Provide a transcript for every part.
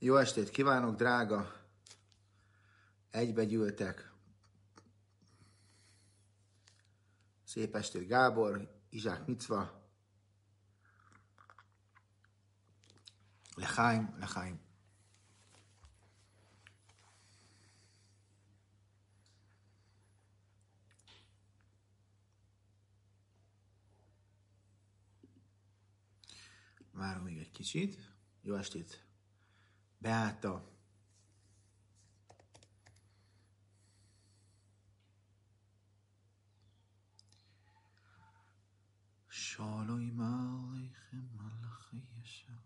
Jó estét kívánok, drága egybegyűltek. Szép estét, Gábor, Izsák Micva. Lechaim, lechaim. Várom még egy kicsit. Jó estét, Beáta. Shalom aleichem malachei Yeshua.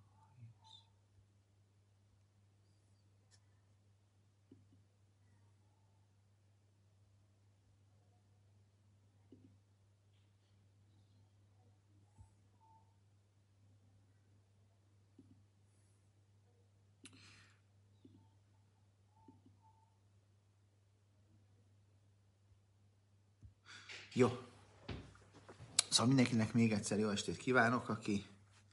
Jó. Szóval mindenkinek még egyszer jó estét kívánok, aki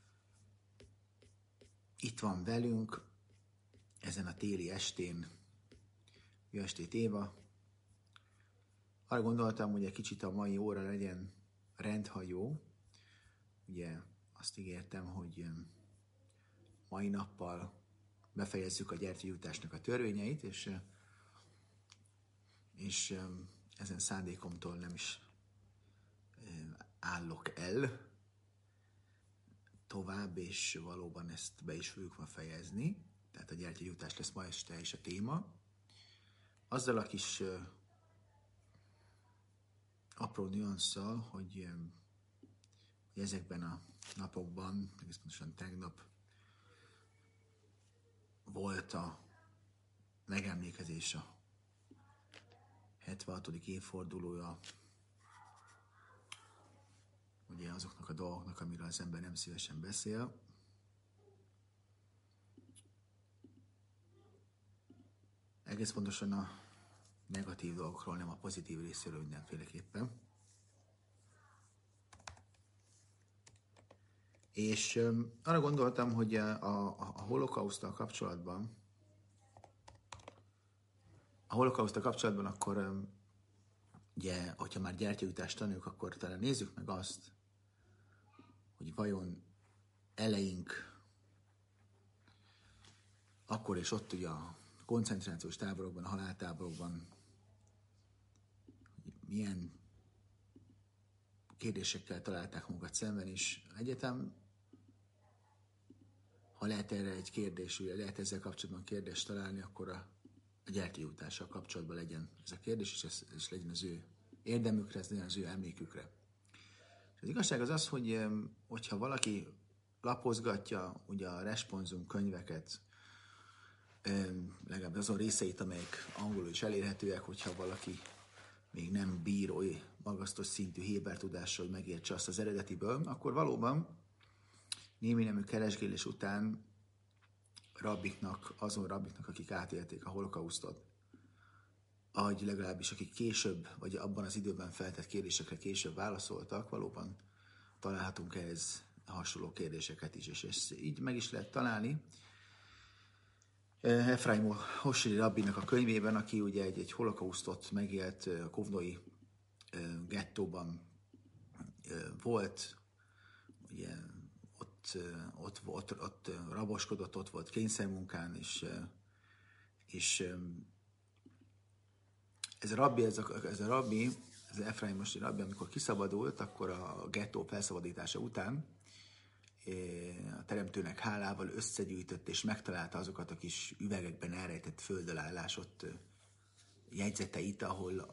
itt van velünk ezen a téli estén. Jó estét, Éva. Arra gondoltam, hogy egy kicsit a mai óra legyen rendhagyó. Ugye azt ígértem, hogy mai nappal befejezzük a gyertyajutásnak a törvényeit, és ezen szándékomtól nem is állok el tovább, és valóban ezt be is fogjuk ma fejezni. Tehát a gyertyajutás lesz ma este is a téma. Azzal a kis apró nüansszal, hogy ezekben a napokban, egész pontosan tegnap volt a megemlékezés a 76. évfordulója ugye azoknak a dolgoknak, amiről az ember nem szívesen beszél. Egész pontosan a negatív dolgokról, nem a pozitív részéről mindenféleképpen. És arra gondoltam, hogy a holokauszttal kapcsolatban, akkor ugye, hogyha már gyertyajutást tanuljuk, akkor talán nézzük meg azt, hogy vajon eleink akkor és ott ugye a koncentrációs táborokban, a haláltáborokban milyen kérdésekkel találták magukat szemben, és egyetem, ha lehet erre egy kérdés, ugye lehet ezzel kapcsolatban kérdést találni, akkor a gyertyajutással kapcsolatban legyen ez a kérdés, és legyen az ő érdemükre, ez legyen az ő emlékükre. És az igazság az az, hogy hogyha valaki lapozgatja ugye a responsum könyveket, legalább azon részeit, amelyek angolul is elérhetőek, hogyha valaki még nem bír oly magasztos szintű héber tudással, hogy megértse azt az eredetiből, akkor valóban némi nemű keresgélés után azon rabbiknak, akik átélték a holokausztot, ahogy legalábbis akik később, vagy abban az időben feltett kérdésekre később válaszoltak, valóban találhatunk ehhez hasonló kérdéseket is, és ezt így meg is lehet találni. Efraim Hosri rabbinak a könyvében, aki ugye egy holokausztot megélt a kovnoi gettóban volt, ugye ott raboskodott, ott volt kényszermunkán, és ez a rabbi, ez Efraim Hosri rabbi, amikor kiszabadult, akkor a gettó felszabadítása után a teremtőnek hálával összegyűjtött és megtalálta azokat a kis üvegekben elrejtett földölállásot jegyzeteit, ahol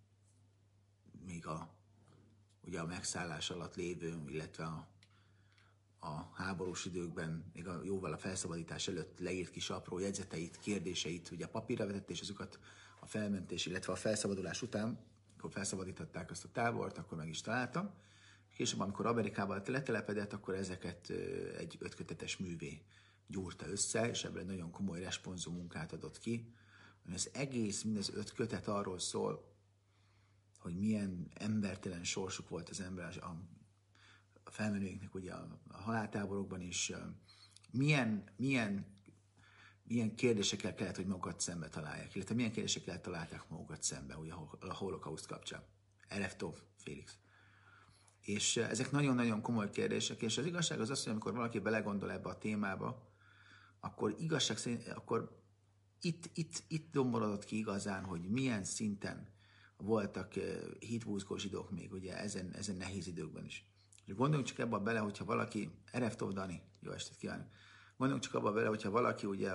ugye a megszállás alatt lévő, illetve a háborús időkben, még jóval a felszabadítás előtt leírt kis apró jegyzeteit, kérdéseit ugye a papírra vetett, és azokat a felmentés, illetve a felszabadulás után, akkor felszabadították azt a tábort, akkor meg is találtam. Később, amikor Amerikában letelepedett, akkor ezeket egy 5 kötetes művé gyúrta össze, és ebből egy nagyon komoly responsum munkát adott ki. Az egész, mindez 5 kötet arról szól, hogy milyen embertelen sorsuk volt az ember, a felmenőinknek ugye a haláltáborokban is, milyen milyen kérdésekkel kellett, hogy magukat szembe találják, illetve milyen kérdésekkel találták magukat szembe ugye a holokauszt kapcsán. Erev Félix. És ezek nagyon-nagyon komoly kérdések, és az igazság az, hogy amikor valaki belegondol ebbe a témába, akkor igazság szerint, akkor itt domborodott ki igazán, hogy milyen szinten voltak hitbúzgó zsidók még ugye ezen nehéz időkben is. És gondoljunk csak ebbe bele, hogyha valaki, Erev Tov Dani, jó estét kívánok, gondoljunk csak abba bele, hogyha valaki ugye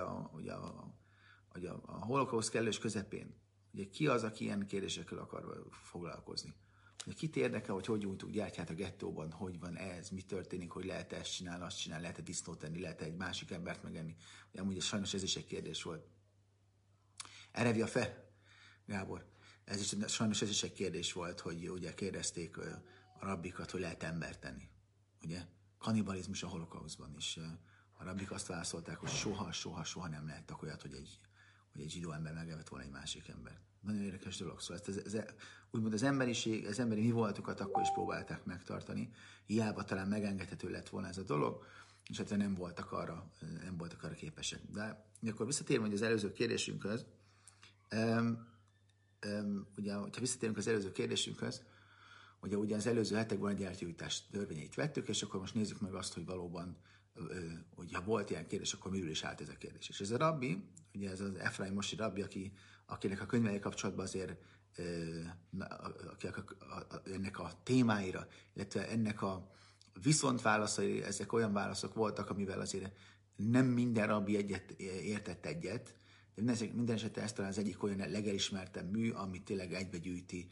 a holokauszt kellős közepén, ugye ki az, aki ilyen kérdésekkel akar foglalkozni. Ugye kit érdekel, hogy gyújtunk gyertyát a gettóban, hogy van ez, mi történik, hogy lehet ezt csinálni, azt csinálni, lehet-e disznót tenni, lehet-e egy másik embert megenni. Ugye amúgy sajnos ez is egy kérdés volt. Erevi a fe, Gábor. Sajnos ez is egy kérdés volt, hogy ugye kérdezték a rabbikat, hogy lehet embert tenni. Ugye? Kannibalizmus a holokauszban is. A rabbik azt válaszolták, hogy soha nem lehet olyat, hogy egy zsidó ember megevett volna egy másik ember. Nagyon érdekes dolog. Szóval úgymond az emberi mi voltukat akkor is próbálták megtartani. Hiába talán megengedhető lett volna ez a dolog, és hát nem voltak arra képesek. De akkor visszatérve az előző kérdésünkhöz, ugye, hogyha visszatérünk az előző kérdésünkhöz, ugye az előző hetekben a gyertyújtás törvényeit vettük, és akkor most nézzük meg azt, hogy valóban, hogyha volt ilyen kérdés, akkor miről is állt ez a kérdés. És ez a rabbi, ugye ez az Efraim Mosi rabbi, akinek a könyvei kapcsolatban azért ennek a témáira, illetve ennek a viszontválaszai, ezek olyan válaszok voltak, amivel azért nem minden rabbi értett egyet, de minden esetre ez talán az egyik olyan legelismertebb mű, ami tényleg egybegyűjti,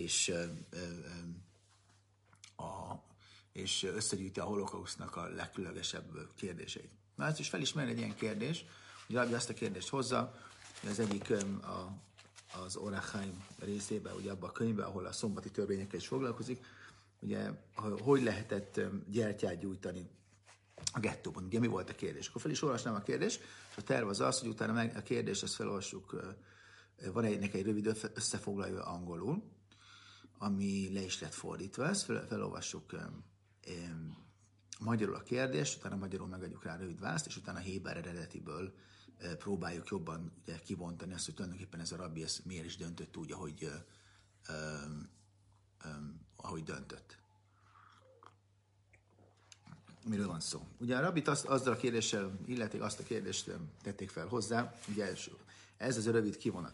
és összegyűjti a holokausznak a legkülönlegesebb kérdéseit. Na, ezt is felismerni egy ilyen kérdés, hogy Rabbi azt a kérdést hozza, hogy az egyik az Orach Chaim részében, ugye abban a könyvben, ahol a szombati törvényekkel is foglalkozik, ugye, hogy lehetett gyertyát gyújtani a gettóban. Ugye mi volt a kérdés? Akkor fel is olvasnám a kérdést, és a terv az az, hogy utána a kérdést, ezt felolvassuk, van egy rövid összefoglaló angolul, ami le is lett fordítva, ezt felolvassuk magyarul a kérdést, utána magyarul megadjuk rá rövid választ, és utána a héber eredetiből próbáljuk jobban ugye, kivontani azt, hogy tulajdonképpen ez a rabbi miért is döntött úgy, ahogy döntött. Miről van szó? Ugye a rabbit azzal a kérdéssel, illetve azt a kérdést tették fel hozzá, ugye ez az a rövid kivonat.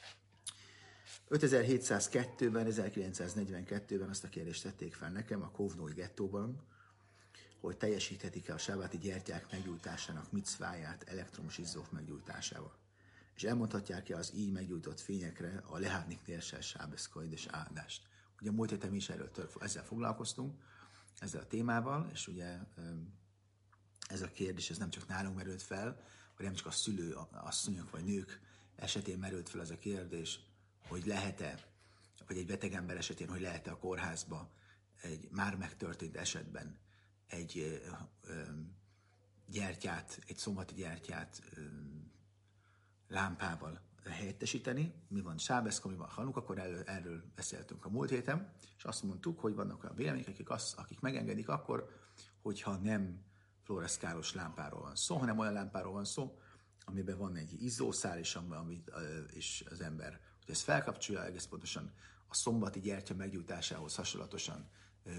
5702-ben, 1942-ben azt a kérdést tették fel nekem a Kovnói gettóban, hogy teljesíthetik-e a sábáti gyertyák meggyújtásának micváját elektromos izzók meggyújtásával. És elmondhatják-e az így meggyújtott fényekre a Lehátnik térsel sábeszkoid és áldást. Ugye múlt héten mi is ezzel foglalkoztunk, ezzel a témával, és ugye ez a kérdés ez nem csak nálunk merült fel, vagy nem csak a szülő, asszonyok vagy nők esetén merült fel ez a kérdés, hogy lehet-e, vagy egy beteg ember esetén, hogy lehet-e a kórházba egy már megtörtént esetben egy gyertyát, egy szombati gyertyát lámpával helyettesíteni. Mi van Sábeszka, mi van Hanuk, akkor erről beszéltünk a múlt héten, és azt mondtuk, hogy vannak olyan vélemények, akik megengedik akkor, hogyha nem fluoreszkálos lámpáról van szó, hanem olyan lámpáról van szó, amiben van egy izzószál, és az ember, hogy ezt felkapcsolja, egész pontosan a szombati gyertya meggyújtásához hasonlatosan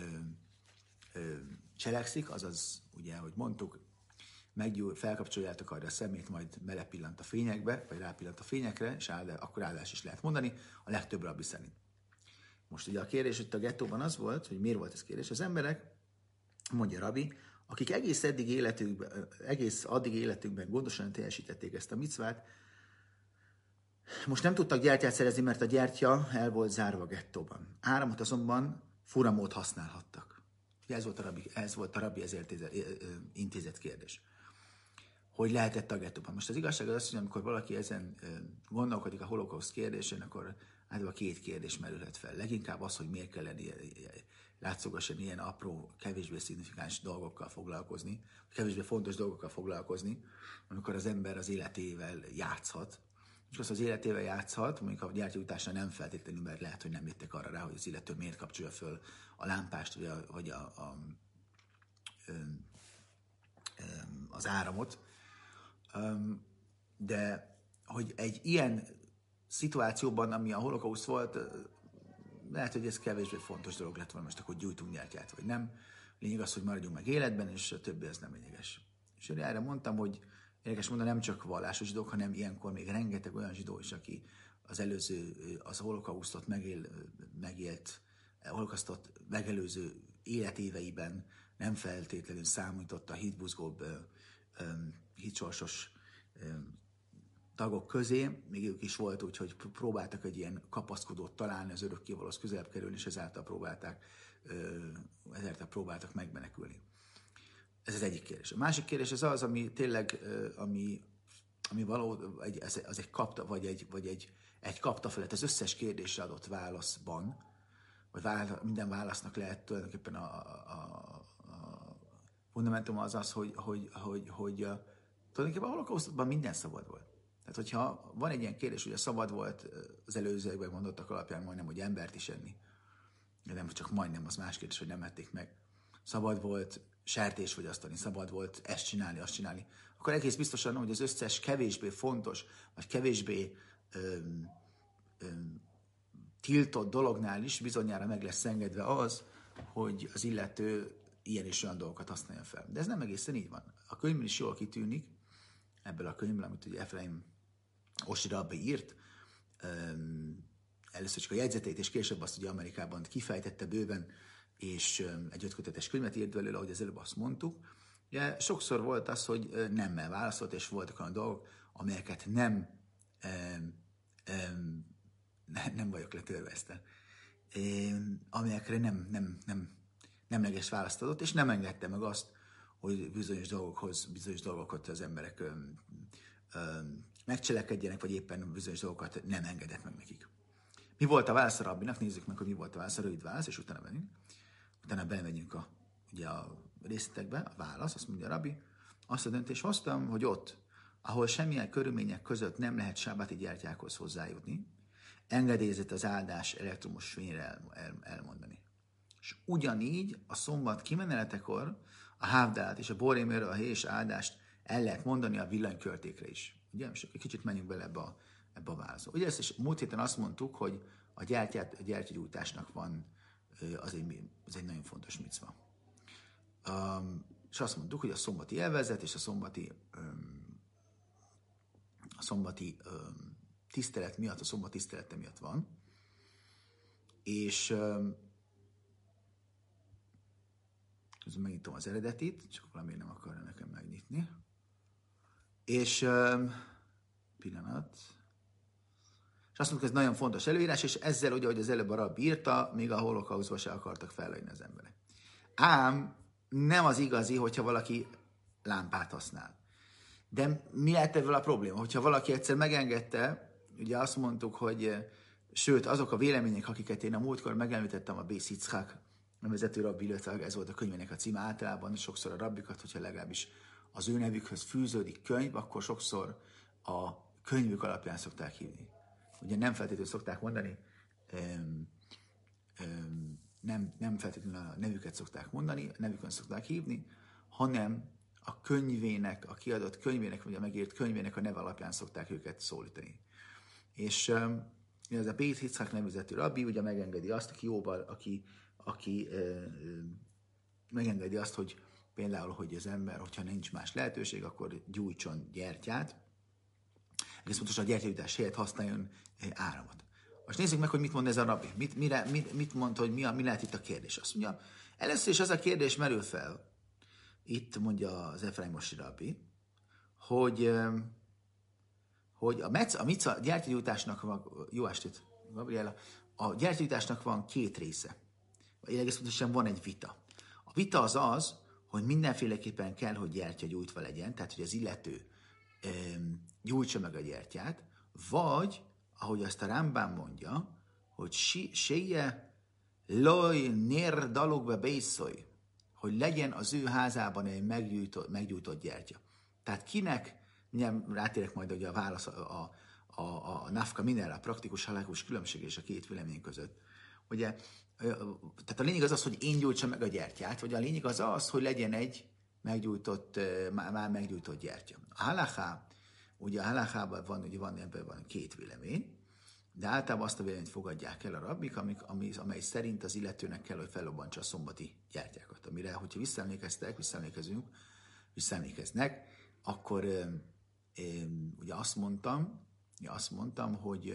cselekszik, azaz, ugye, ahogy mondtuk, felkapcsoljátok arra a szemét, majd belepillant a fényekbe, vagy rápillant a fényekre, és akkor áldás is lehet mondani, a legtöbb rabbi szerint. Most ugye a kérdés itt a gettóban az volt, hogy miért volt ez kérdés. Az emberek, mondja rabbi, akik egész addig életükben gondosan teljesítették ezt a micvát, most nem tudtak gyertyát szerezni, mert a gyertya el volt zárva a gettóban. Áramot azonban furamód használhattak. Ez volt a rabbi ezért intézett kérdés. Hogy lehetett a gettóban. Most az igazság az, hogy amikor valaki ezen gondolkodik a holokauszt kérdésén, akkor általában két kérdés merülhet fel. Leginkább az, hogy miért kellene látszogasan ilyen apró, kevésbé szignifikáns dolgokkal foglalkozni, kevésbé fontos dolgokkal foglalkozni, amikor az ember az életével játszhat. És az életével játszhat, mondjuk a gyertyújtásra nem feltétlenül, mert lehet, hogy nem jöttek arra rá, hogy az illető miért kapcsolja föl a lámpást, vagy az áramot. De hogy egy ilyen szituációban, ami a holokauszt volt, lehet, hogy ez kevésbé fontos dolog lett volna most, akkor gyújtunk gyertyát, vagy nem. Lényeg az, hogy maradjunk meg életben, és a többi ez nem lényeges. És erre mondtam, hogy érdekes mondani, nem csak vallásos zsidók, hanem ilyenkor még rengeteg olyan zsidó is, aki az holokausztot megélt, holokausztot megelőző életéveiben nem feltétlenül számított a hitbuzgóbb, hitsorsos tagok közé, még ők is volt úgy, hogy próbáltak egy ilyen kapaszkodót találni, az örökkévalóhoz közelebb kerülni, és ezáltal próbáltak megmenekülni. Ez az egyik kérdés. A másik kérdés az, ami tényleg, ami való, az egy kapta, vagy egy kapta felett az összes kérdésre adott válaszban, vagy minden válasznak lehet tulajdonképpen a fundamentum az, hogy tulajdonképpen a holokausztban minden szabad volt. Tehát, hogyha van egy ilyen kérdés, hogy a szabad volt az előzőekben mondottak alapján majdnem, hogy embert is enni, de nem csak majdnem, az más kérdés, hogy nem ették meg. Szabad volt sertés fogyasztani, szabad volt ezt csinálni, azt csinálni. Akkor egész biztosan, hogy az összes kevésbé fontos, vagy kevésbé tiltott dolognál is bizonyára meg lesz engedve az, hogy az illető ilyen és olyan dolgokat használja fel. De ez nem egészen így van. A könyvben is jól kitűnik, ebből a könyvből, amit ugye Efraim Osri rabbi írt, először csak a jegyzeteit, és később azt ugye Amerikában kifejtette bőven, és egy 5 kötetes könyvet írt belőle, ahogy az előbb azt mondtuk. Ugye sokszor volt az, hogy nemmel válaszolt, és voltak olyan dolgok, amelyeket nem vagyok letörvezte, amelyekre nemleges választ adott, és nem engedte meg azt, hogy bizonyos dolgokat az emberek megcselekedjenek, vagy éppen bizonyos dolgokat nem engedett meg nekik. Mi volt a válasz a rabbinak? Nézzük meg, hogy mi volt a válasz, a rövid válasz, és utána belemegyünk a részletekbe, a válasz, azt mondja a rabbi, azt a döntést hoztam, hogy ott, ahol semmilyen körülmények között nem lehet sábáti gyertyákhoz hozzájutni, engedélyezett az áldás elektromos fényre elmondani. És ugyanígy a szombat kimeneletekor a hávdálát és a borémérő, a hés áldást el lehet mondani a villanykörtékre is. Ugye, most egy kicsit menjünk bele ebbe a válaszba. Ugye ezt is múlt héten azt mondtuk, hogy a gyertyagyújtásnak van, az egy nagyon fontos micva. És azt mondtuk, hogy a szombati élvezet és a szombati tisztelet miatt, a szombat tisztelete miatt van. És közben megnyitom az eredetit, csak valamiért nem akarja nekem megnyitni. És pillanat. És azt mondjuk, ez nagyon fontos előírás, és ezzel ugye, hogy az előbb a rabbi írta, még a holokausztba se akartak fellőni az emberek. Ám nem az igazi, hogyha valaki lámpát használ. De mi lehet ebből a probléma? Hogyha valaki egyszer megengedte, ugye azt mondtuk, hogy sőt, azok a vélemények, akiket én a múltkor megemlítettem, a Bész Yitzchak nevezetű rabbi, illetve ez volt a könyvének a címe általában, sokszor a rabbikat, hogyha legalábbis az ő nevükhöz fűződik könyv, akkor sokszor a könyvük alapján szokták hívni. Ugye nem feltétlenül szokták mondani, nem feltétlenül a nevüket szokták mondani, a nevükön szokták hívni, hanem a könyvének, a kiadott könyvének, vagy a megírt könyvének a neve alapján szokták őket szólítani. És ez a Bész Yitzchak nevezetű rabbi ugye megengedi azt, aki megengedi azt, hogy például, hogy az ember, hogyha nincs más lehetőség, akkor gyújtson gyertyát. Egész pontosan a gyertyagyújtás helyett használjon áramot. Most nézzük meg, hogy mit mond ez a rabbi. Mit mond, hogy mi lehet itt a kérdés. Azt mondja, először is az a kérdés merül fel, itt mondja az Efraim Osri rabbi, hogy a gyertyagyújtásnak van, jó estét, Gabriela, a gyertyagyújtásnak van 2 része. Vagy egész pontosan van egy vita. A vita az, hogy mindenféleképpen kell, hogy gyertya gyújtva legyen, tehát hogy az illető gyújtsa meg a gyertyát, vagy, ahogy azt a Rambam mondja, hogy séje loj nér dalogbe bészoj, hogy legyen az ő házában egy meggyújtott gyertya. Tehát kinek, rátérek majd ugye a válasz, a nafka minera, a praktikus halákus különbség és a 2 vélemény között. Ugye, tehát a lényeg az, hogy én gyújtsam meg a gyertyát, vagy a lényeg az, hogy legyen egy már meggyújtott gyertya. A halaká Ugye a halachában ebben van két vélemény, de általában azt a véleményt fogadják el a rabbik, amely szerint az illetőnek kell, hogy fellobbantsa a szombati gyertyákat. Amire, hogyha visszaemlékeznek, akkor ugye azt mondtam,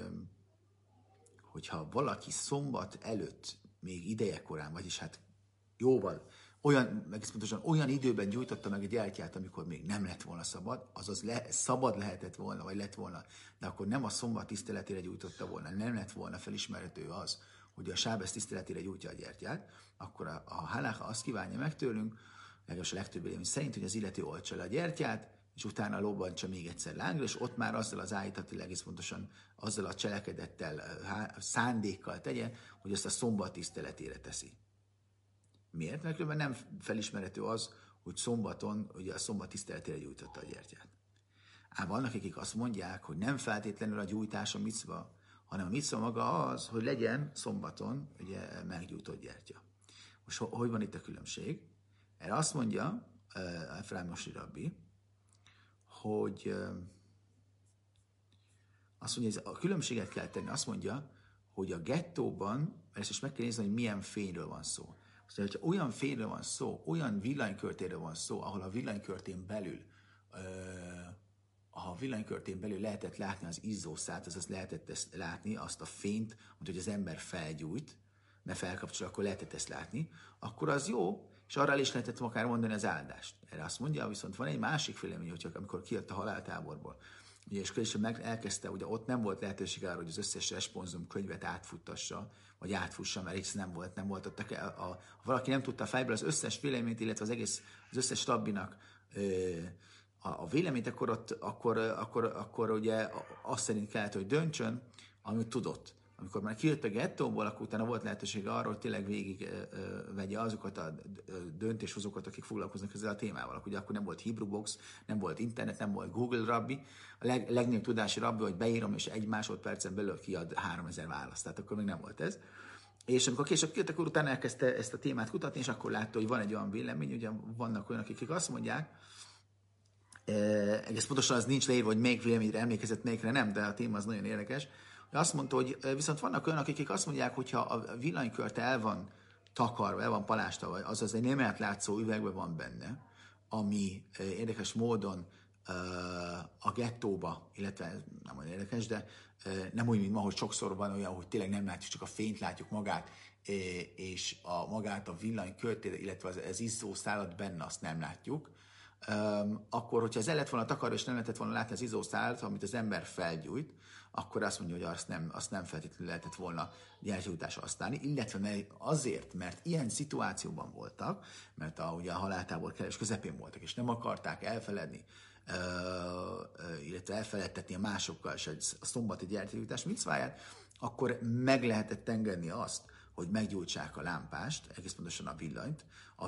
hogyha valaki szombat előtt, még idejekorán, vagyis hát jóval, olyan időben gyújtotta meg a gyertyát, amikor még nem lett volna szabad, azaz szabad lehetett volna, vagy lett volna, de akkor nem a szombat tiszteletére gyújtotta volna, nem lett volna felismerhető az, hogy a sábesz tiszteletére gyújtja a gyertyát, akkor a halacha azt kívánja meg tőlünk, legalábbis a legtöbb vélemény szerint, hogy az illető oltsa le a gyertyát, és utána lobbantsa még egyszer lángra, és ott már azzal az állítatilag egész pontosan azzal a cselekedettel, szándékkal tegye, hogy ezt a szombat tiszteletére teszi. Miért? Mert különben nem felismerhető az, hogy szombaton, ugye a szombat tiszteletére gyújtotta a gyertyát. Ám vannak, akik azt mondják, hogy nem feltétlenül a gyújtás a micva, hanem a micva maga az, hogy legyen szombaton ugye meggyújtott gyertya. Most hogy van itt a különbség? Erre azt mondja Efraim Moshe rabbi, hogy azt mondja, hogy a különbséget kell tenni. Azt mondja, hogy a gettóban, ezt is meg kell nézni, hogy milyen fényről van szó. Azt mondja, hogyha olyan fényről van szó, olyan villanykörtéről van szó, ahol a villanykörtén belül lehetett látni az izzószát, azaz lehetett ezt látni, azt a fényt, hogy az ember felgyújt, mert felkapcsol, akkor lehetett ezt látni, akkor az jó, és arra is lehetett akár mondani az áldást. Erre azt mondja, viszont van egy másik vélemény, hogy amikor kijött a haláltáborból, ugye, és később elkezdte, ugye ott nem volt lehetőség arra, hogy az összes responsum könyvet átfuttassa, vagy átfussa, mert X nem volt ott. Ha valaki nem tudta fejből az összes véleményt, illetve az összes rabbinak a véleményt, akkor ugye azt szerint kellett, hogy döntsön, amit tudott. Amikor már kijött a gettóból, akkor utána volt lehetőség arra, hogy tényleg végig vegye azokat a döntéshozókat, akik foglalkoznak ezzel a témával. Ugye akkor nem volt Hebrew Box, nem volt internet, nem volt Google rabbi. A legnagyobb tudási rabbi, hogy beírom, és egy másodpercen belül kiad 3000 választ. Tehát akkor még nem volt ez. És amikor később kijött, akkor utána elkezdte ezt a témát kutatni, és akkor látta, hogy van egy olyan vélemény, ugye vannak olyanok, akik azt mondják, egész pontosan az nincs leírva, hogy melyik véleményre emlékezett, melyikre nem, de a téma az nagyon érdekes. Azt mondta, hogy viszont vannak olyanok, akik azt mondják, hogy ha a villanykörte el van takarva, el van palástva, azaz egy nem átlátszó üvegben van benne, ami érdekes módon a gettóba, illetve nem olyan érdekes, de nem úgy, mint ma, hogy sokszor van olyan, hogy tényleg nem látjuk, csak a fényt látjuk magát, és magát a villanykörtét, illetve az izzószálat benne azt nem látjuk, akkor, hogyha ez el lett volna takarva, és nem lehetett volna látni az izzószálat, amit az ember felgyújt, akkor azt mondja, hogy azt nem feltétlenül lehetett volna gyertyújtásra használni, illetve mert ilyen szituációban voltak, mert ugye a haláltábor kellős közepén voltak, és nem akarták elfeledni, illetve elfeledtetni a másokkal is a szombati gyertyújtás micváját, akkor meg lehetett engedni azt, hogy meggyújtsák a lámpást, egész pontosan a villanyt.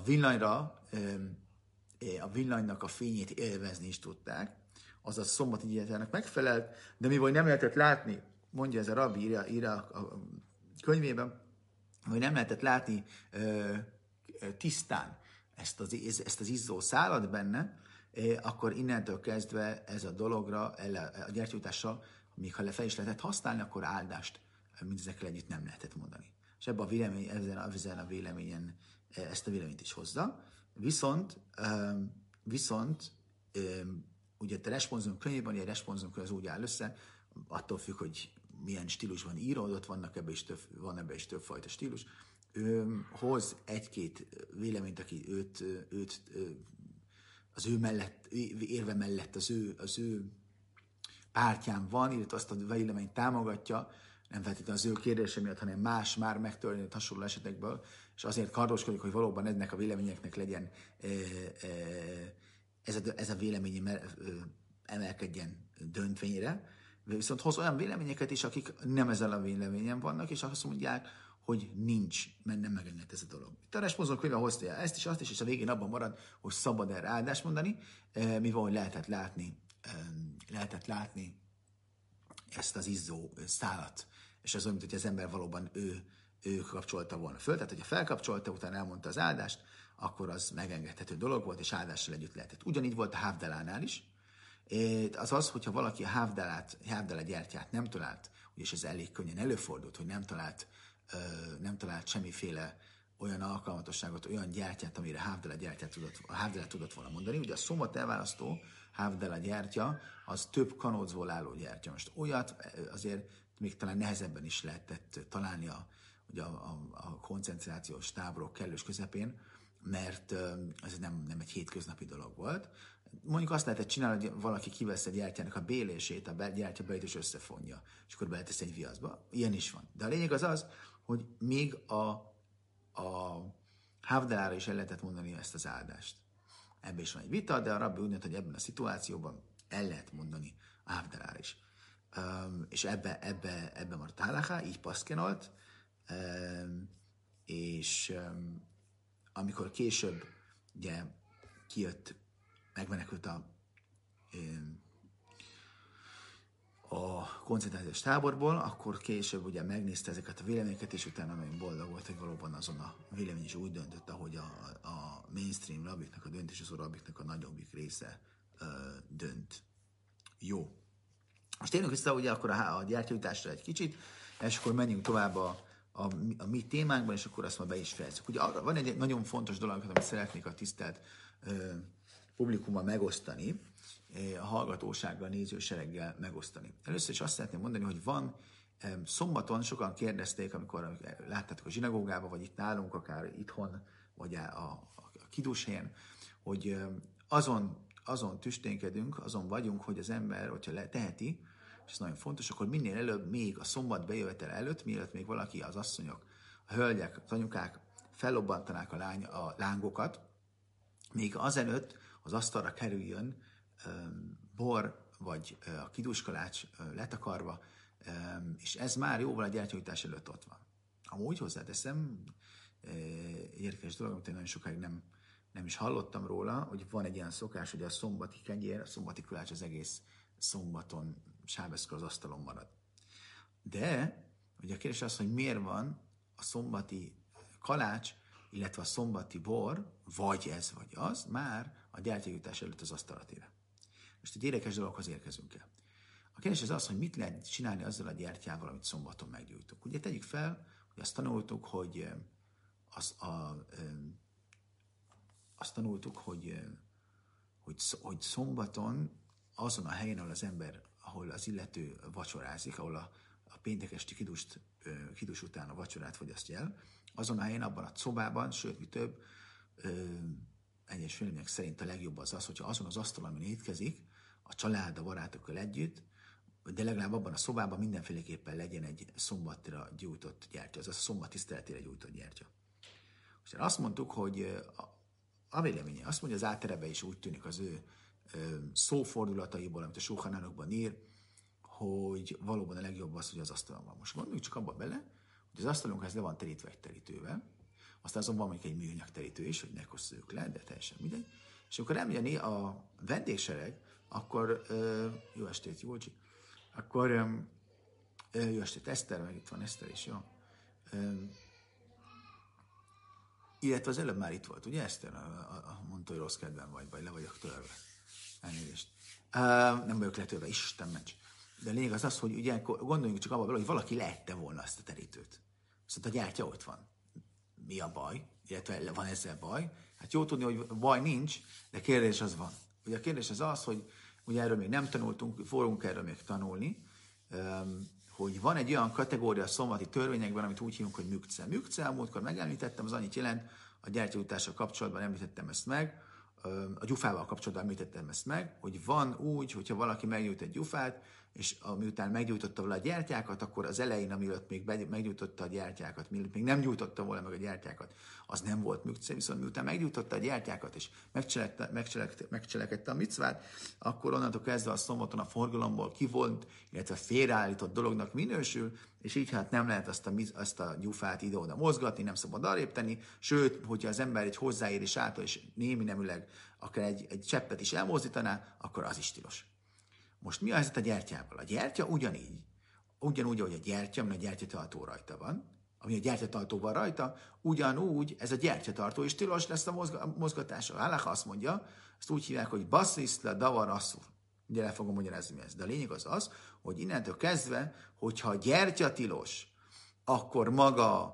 A villanynak a fényét élvezni is tudták, azaz szombati gyertyának megfelelt, de mivel nem lehetett látni, mondja ez a rabbi, írja a könyvében, hogy nem lehetett látni tisztán ezt az izzó szálat benne, akkor innentől kezdve ez a dologra, a gyertyújtással, még ha fel is lehetett használni, akkor áldást mindezekkel együtt nem lehetett mondani. És ebben ezen a véleményen ezt a véleményt is hozza. Viszont ugye a responsum könyvében, ugye a responsum könyv az úgy áll össze, attól függ, hogy milyen stílusban íródott, van ebben is többfajta stílus. Hoz egy-két véleményt, aki őt az ő mellett, érve mellett az ő pártján van, illetve azt a véleményt támogatja, nem feltétlenül az ő kérdése miatt, hanem más már megtörtént hasonló esetekből, és azért kardoskodik, hogy valóban ennek a véleményeknek legyen ez a vélemény emelkedjen döntvényre, viszont hoz olyan véleményeket is, akik nem ezzel a véleményen vannak, és azt mondják, hogy nem megengedett ez a dolog. Itt a responsor könyve hozta ezt is, azt is, és a végén abban marad, hogy szabad erre áldást mondani, mivel hogy lehetett látni ezt az izzó szálat, és az olyan, mint hogy az ember valóban ő kapcsolta volna föl, tehát hogyha felkapcsolta, utána elmondta az áldást, akkor az megengedhető dolog volt, és áldással együtt lehetett. Ugyanígy volt a Havdalánál is, Az, hogyha valaki a hávdala gyertyát nem talált, és ez elég könnyen előfordult, hogy nem talált semmiféle olyan alkalmatosságot, olyan gyertyát, amire a hávdala tudott volna mondani. Ugye a szombat elválasztó hávdala gyertya, az több kanócból álló gyertya. Most olyat azért még talán nehezebben is lehetett találni a koncentrációs táborok kellős közepén, mert ez nem egy hétköznapi dolog volt. Mondjuk azt lehetett csinálni, hogy valaki kivesz egy gyertyának a bélését, a gyertya belét és összefonja, és akkor beletesz egy viaszba. Ilyen is van. De a lényeg az, hogy még a hávdalára is el lehetett mondani ezt az áldást. Ebben is van egy vita, de a rabbi úgy mondta, hogy ebben a szituációban el lehet mondani a hávdalára is. És ebbe maradt halacha, így paszkenolt, és amikor később ugye kijött, megmenekült a koncentrációs táborból, akkor később ugye megnézte ezeket a véleményeket, és utána nagyon boldog volt, hogy valóban azon a vélemény is úgy döntött, ahogy a mainstream rabbiknak, a döntéshozó rabbiknak a nagyobbik része dönt. Jó. Most térjünk vissza ugye akkor a gyertyaütásra egy kicsit, és akkor menjünk tovább a mi témánkban, és akkor azt már be is fejezzük. Ugye van egy nagyon fontos dolog, amit szeretnék a tisztelt publikummal megosztani, a hallgatósággal, nézősereggel megosztani. Először is azt szeretném mondani, hogy van szombaton, sokan kérdezték, amikor láttátok a zsinagógába, vagy itt nálunk, akár itthon, vagy a kidushelyen, hogy azon tüsténkedünk, azon vagyunk, hogy az ember, hogyha teheti, és ez nagyon fontos, akkor minél előbb, még a szombat bejövetel előtt, mielőtt még valaki, az asszonyok, a hölgyek, az anyukák fellobbantanák a lángokat, még azelőtt az asztalra kerüljön bor, vagy a kiduskalács letakarva, és ez már jóval a gyertyaütás előtt ott van. Amúgy hozzáteszem, érdekes dolog, amit én nagyon sokáig nem is hallottam róla, hogy van egy ilyen szokás, hogy a szombati kenyér, a szombati kalács az egész szombaton, sábeszkor az asztalon marad. De, ugye a kérdés az, hogy miért van a szombati kalács, illetve a szombati bor, vagy ez, vagy az, már a gyertyaütás előtt az asztalra téve. Most egy érdekes dologhoz érkezünk el. A kérdés az, hogy mit lehet csinálni azzal a gyertyával, amit szombaton meggyújtunk. Ugye tegyük fel, hogy azt tanultuk, hogy szombaton azon a helyen, ahol az illető vacsorázik, ahol a péntekesti kidus után a vacsorát fogyasztja el, azon a helyen, abban a szobában, sőt, mi több, egyes vélemények szerint a legjobb az, hogyha azon az asztalon, amin étkezik, a család, a barátokkal együtt, de legalább abban a szobában mindenféleképpen legyen egy szombatra gyújtott gyertya, azaz a szombat tiszteletére gyújtott gyertya. Most azt mondtuk, hogy a véleménye azt mondja, az átterebe is úgy tűnik az ő szófordulataiból, amit a Shulchan Aruchban ír, hogy valóban a legjobb az, hogy az asztalon van. Most gondoljuk csak abba bele, hogy az asztalunk ez le van terítve egy terítővel, aztán azon van mondjuk egy műanyag terítő is, hogy ne kosszoljuk le, de teljesen mindegy. És amikor eljön a vendégsereg, akkor jó estét, Józsi, akkor jó estét, Eszter, meg itt van Eszter is, jó. Illetve az előbb már itt volt, ugye Eszter? Mondta, hogy rossz kedven vagy le vagyok törve. Elnézést. Nem vagyok letörve, Isten ments. De a lényeg az, hogy ugye gondoljunk csak abba bele, hogy valaki leette volna ezt a terítőt. Szóval a gyertya ott van. Mi a baj? Illetve van ezzel baj? Hát jó tudni, hogy baj nincs, de kérdés az van. Ugye a kérdés az, hogy ugye erről még nem tanultunk, fogunk erről még tanulni, hogy van egy olyan kategória a szombati törvényekben, amit úgy hívunk, hogy mükce. Mükce, múltkor megemlítettem, az annyit jelent, a gyertyaütással kapcsolatban említettem ezt meg, a gyufával kapcsolatban említettem ezt meg, hogy van úgy, hogyha valaki meggyújt egy gyufát, és miután meggyújtotta volna a gyertyákat, akkor az elején, amiatt még meggyújtotta a gyertyákat, mielőtt még nem gyújtotta volna meg a gyertyákat, az nem volt mükce, viszont miután meggyújtotta a gyertyákat, és megcselekedte a micvát, akkor onnantól kezdve a szombaton a forgalomból kivont, illetve félreállított dolognak minősül, és így hát nem lehet azt a gyufát ide-oda mozgatni, nem szabad arrébb tenni, sőt, hogyha az ember egy hozzáérés által, és némi neműleg akár egy cseppet is elmozdítaná, akkor az is tilos. Most mi a helyzet a gyertyával? A gyertya ugyanúgy, ahogy a gyertya, ami a gyertyatartó rajta van, ami a gyertyatartó van rajta, ugyanúgy ez a gyertyatartó is tilos lesz a mozgatása. Halacha azt mondja, ezt úgy hívják, hogy basszisla davar asszur. Ugye el fogom magyarázni, mi ez. De a lényeg az, hogy innentől kezdve, hogyha a gyertya tilos, akkor maga,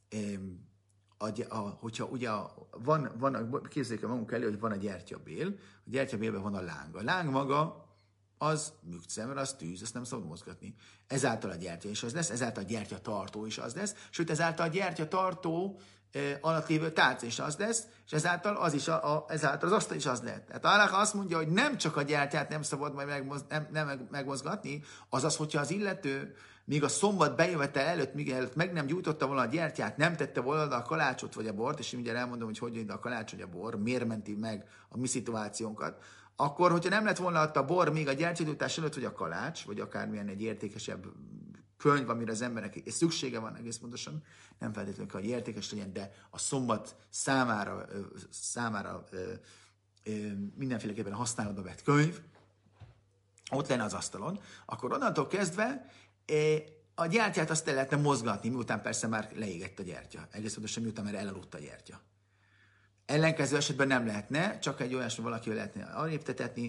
hogyha ugye képzeljük el magunk elő, hogy van a gyertyabél, a gyertyabélben van a láng. A láng maga az mükce, mert az tűz, ezt nem szabad mozgatni. Ezáltal a gyertya is az lesz, ezáltal a gyertyatartó is az lesz, sőt ezáltal a gyertyatartó alatt lévő tálca is az lesz, és ezáltal ezáltal az asztal is az lehet. Tehát Alák azt mondja, hogy nem csak a gyertyát nem szabad majd megmozgatni, azaz, hogyha az illető még a szombat bejövetel előtt, mielőtt meg nem gyújtotta volna a gyertyát, nem tette volna a kalácsot vagy a bort, és én ugye elmondom, hogy jön ide a kalács vagy a bor, miért menti meg a mi szituációnkat, akkor, hogyha nem lett volna ott a bor még a gyertyagyújtás előtt, vagy a kalács, vagy akármilyen egy értékesebb könyv, amire az embernek szüksége van egész pontosan, nem feltétlenül kell, hogy értékes legyen, de a szombat számára mindenféleképpen használatba vett könyv, ott lenne az asztalon, akkor onnantól kezdve a gyertyát azt el lehetne mozgatni, miután persze már leégett a gyertya. Egész pontosan miután már elaludt a gyertya. Ellenkező esetben nem lehetne, csak egy olyasmi valakivel lehetne arréptetetni,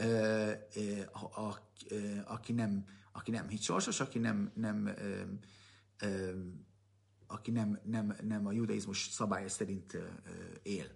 aki nem hitsorsos, aki nem a judaizmus szabálya szerint él.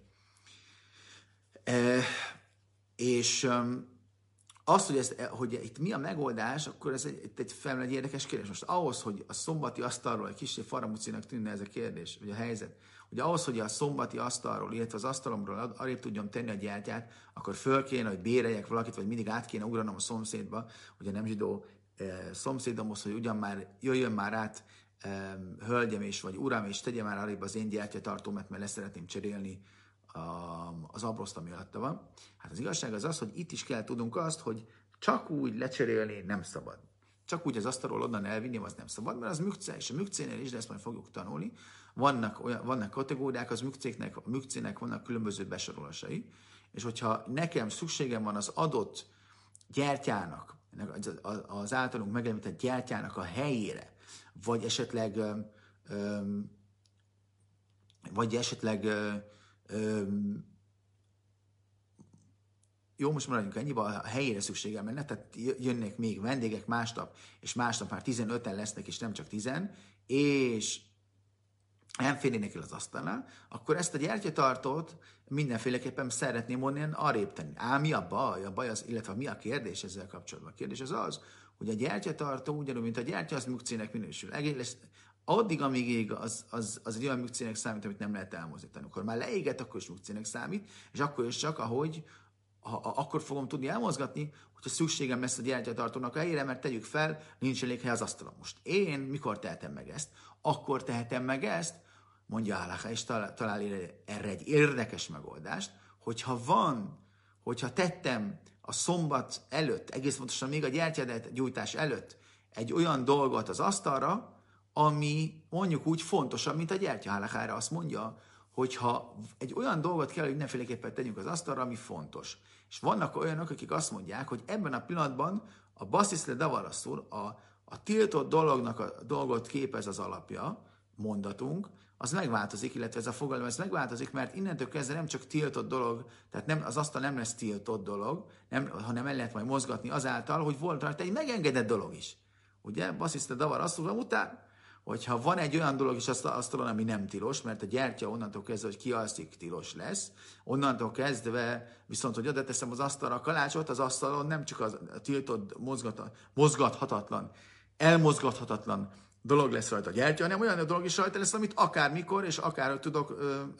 És az, hogy itt mi a megoldás, akkor ez egy felmerül egy érdekes kérdés. Most ahhoz, hogy a szombati asztalról, egy kicsit faramúcinak tűnne ez a kérdés, vagy a helyzet, hogy ahhoz, hogy a szombati asztalról, illetve az asztalomról arrébb tudjam tenni a gyertyát, akkor föl kéne, hogy béreljek valakit, vagy mindig át kéne ugranom a szomszédba, hogy a nem zsidó szomszédomhoz, hogy ugyan már jöjjön már át hölgyem és vagy uram, és tegye már arrébb az én gyertyatartómat, mert leszeretném cserélni az abroszt, ami alatta van. Hát az igazság az, hogy itt is kell tudnunk azt, hogy csak úgy lecserélni nem szabad. Csak úgy az asztalról onnan elvinni, az nem szabad, mert az mükce, és a mükcénél is, de ezt majd fogjuk tanulni. Vannak kategóriák, a mükcének vannak különböző besorolásai, és hogyha nekem szükségem van az adott gyertyának, az általunk megemlített gyertyának a helyére, vagy esetleg jó, most maradjunk ennyiba, a helyére szükségem lenne, tehát jönnek még vendégek másnap, és másnap már 15-en lesznek, és nem csak 10, és nem férnének el az asztalnál, akkor ezt a gyertyatartót mindenféleképpen szeretném onnan arrébb tenni. Mi a baj? A baj az, illetve mi a kérdés ezzel kapcsolatban? A kérdés az, hogy a gyertyatartó ugyanúgy, mint a gyertya, az mükcének minősül. Addig, amíg ég, az egy olyan mükcének számít, amit nem lehet elmozdítani. Akkor már leégett, akkor is mükcének számít, és akkor is csak, akkor fogom tudni elmozgatni, hogyha szükségem lesz a gyertyatartónak a helyére, mert tegyük fel, nincs elég hely az asztalon. Most én mikor tehetem meg ezt? Akkor tehetem meg ezt, mondja Halacha, és talál erre egy érdekes megoldást, hogyha tettem a szombat előtt, egész pontosan még a gyertyagyújtás előtt egy olyan dolgot az asztalra, ami mondjuk úgy fontosabb, mint a gyertya. Halachára azt mondja, hogyha egy olyan dolgot kell, hogy mindenféleképpen tegyünk az asztalra, ami fontos. És vannak olyanok, akik azt mondják, hogy ebben a pillanatban a bassziszle davaraszul, a tiltott dolgot képez az alapja, mondatunk, az megváltozik, illetve ez a fogalom, ez megváltozik, mert innentől kezdve nem csak tiltott dolog, tehát az asztal nem lesz tiltott dolog, hanem el lehet majd mozgatni azáltal, hogy volt rajta egy megengedett dolog is. Ugye, bassziszle davaraszul után, hogyha van egy olyan dolog is az asztalon, ami nem tilos, mert a gyertya onnantól kezdve, hogy kialszik, tilos lesz, onnantól kezdve viszont, hogy oda teszem az asztalra a kalácsot, az asztalon nem csak a tiltott, mozgathatatlan, elmozgathatatlan dolog lesz rajta a gyertya, hanem olyan dolog is rajta lesz, amit akármikor és akár tudok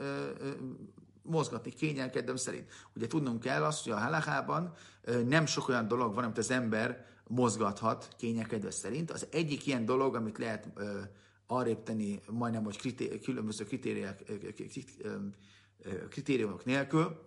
mozgatni kényelkedem szerint. Ugye tudnunk kell azt, hogy a halachában nem sok olyan dolog van, amit az ember mozgathat kényelkedve szerint. Az egyik ilyen dolog, amit lehet arrébb tenni majdnem, hogy különböző kritériumok nélkül,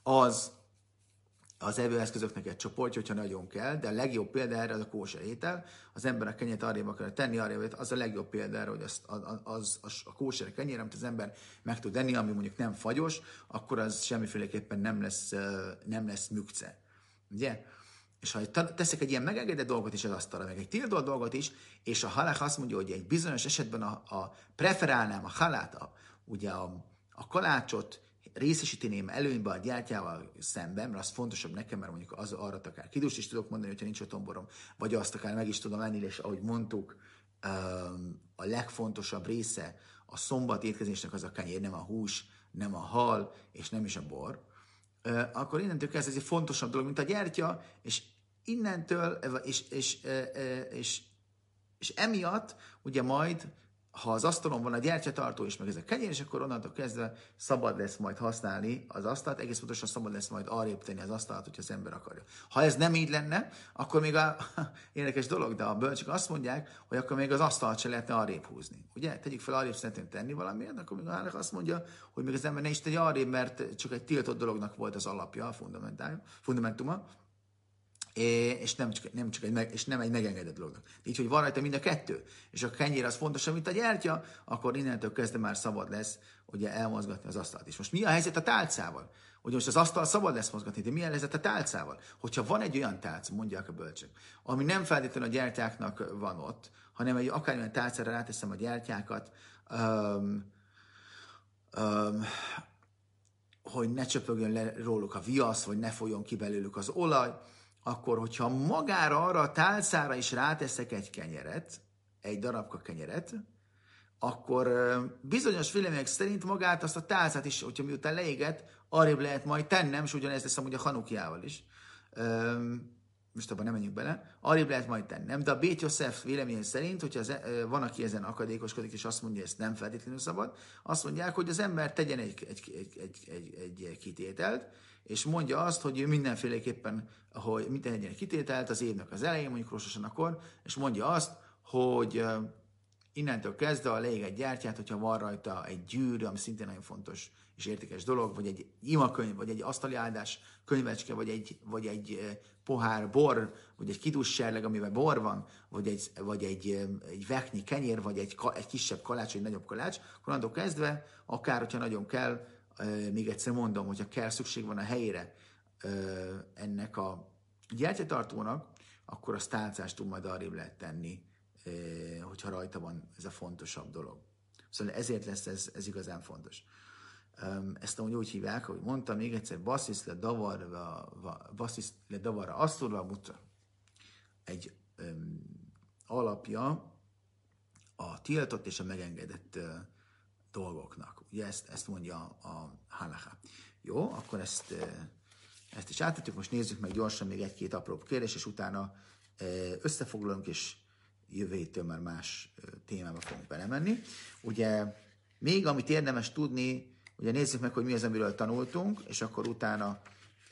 az evőeszközöknek egy csoportja, hogyha nagyon kell, de a legjobb példa erre az a kóser étel. Az ember a kenyeret arrébb akar tenni, az a legjobb példa erre, hogy a kóser kenyér, amit az ember meg tud enni, ami mondjuk nem fagyos, akkor az semmiféleképpen nem lesz mükce. Ugye? És ha teszek egy ilyen megengedett dolgot is az asztalra, meg egy tiltott dolgot is, és a halach azt mondja, hogy egy bizonyos esetben preferálnám a halát, ugye a kalácsot részesíteném előnybe a gyertyával szemben, mert az fontosabb nekem, mert mondjuk az arra akár kidust is tudok mondani, hogyha nincs otthonborom, vagy azt akár meg is tudom enni, és ahogy mondtuk, a legfontosabb része a szombat étkezésnek az a kenyér, nem a hús, nem a hal, és nem is a bor, akkor innentől kezdve ez egy fontosabb dolog, mint a gyertya, és innentől, és emiatt ugye majd, ha az asztalon van a gyertyatartó és meg ez a kenyér, és akkor onnantól kezdve szabad lesz majd használni az asztalt, egész pontosan szabad lesz majd arrébb tenni az asztalt, hogyha az ember akarja. Ha ez nem így lenne, akkor még érdekes dolog, de a bölcsök azt mondják, hogy akkor még az asztalt se lehetne arrébb húzni. Ugye? Tegyük fel, arrébb szeretném tenni valamiért, akkor még a azt mondja, hogy még az ember ne is tegye arrébb, mert csak egy tiltott dolognak volt az alapja, a fundamentuma, és nem egy megengedett dolognak. Így, hogy van rajta mind a kettő, és a kenyér az fontosabb, mint a gyertya, akkor innentől kezdve már szabad lesz ugye elmozgatni az asztalt is. Most mi a helyzet a tálcával? Ugye most az asztal szabad lesz mozgatni, de mi a helyzet a tálcával? Hogyha van egy olyan tálca, mondják a bölcsök, ami nem feltétlenül a gyertyáknak van ott, hanem egy akármilyen tálcára ráteszem a gyertyákat, hogy ne csöpögjön le róluk a viasz, vagy ne folyjon ki belőlük az olaj, akkor, hogyha magára arra a tálcára is ráteszek egy kenyeret, egy darabka kenyeret, akkor bizonyos vélemények szerint magát azt a tálcát is, hogyha miután leégett, arrébb lehet majd tennem, és ugyanezt teszem ugye a Hanukiával is. Most abban nem menjünk bele. Arrébb lehet majd tennem, de a Bét Yosef vélemény szerint, hogyha van, aki ezen akadékoskodik, és azt mondja, hogy ezt nem feltétlenül szabad, azt mondják, hogy az ember tegyen egy kitételt, és mondja azt, hogy ő mindenféleképpen, hogy minden tegyen egy kitételt az évnek az elején, mondjuk Rosh Hashanakor, és mondja azt, hogy innentől kezdve a leégett gyertyát, hogyha van rajta egy gyűrű, ami szintén nagyon fontos és értékes dolog, vagy egy imakönyv, vagy egy asztali áldás könyvecske, vagy egy pohár bor, vagy egy kidusserleg, amiben bor van, vagy egy veknyi kenyér, vagy egy kisebb kalács, vagy egy nagyobb kalács, akkor annól kezdve, akár, hogyha nagyon kell, még egyszer mondom, hogyha kell, szükség van a helyére ennek a gyertyatartónak, akkor a tálcást tud majd arrébb lehet tenni, hogyha rajta van ez a fontosabb dolog. Szóval ezért lesz ez igazán fontos. Ezt amúgy úgy hívják, hogy mondtam még egyszer, basszis le davarra aszturva mutra. Egy alapja a tiltott és a megengedett dolgoknak. Ugye ezt mondja a halacha. Jó, akkor ezt is áttettük, most nézzük meg gyorsan még egy-két apróbb kérdés, és utána összefoglalunk, és jövő héttől már más témába fogunk belemenni. Ugye még amit érdemes tudni, ugye nézzük meg, hogy mi az, amiről tanultunk, és akkor utána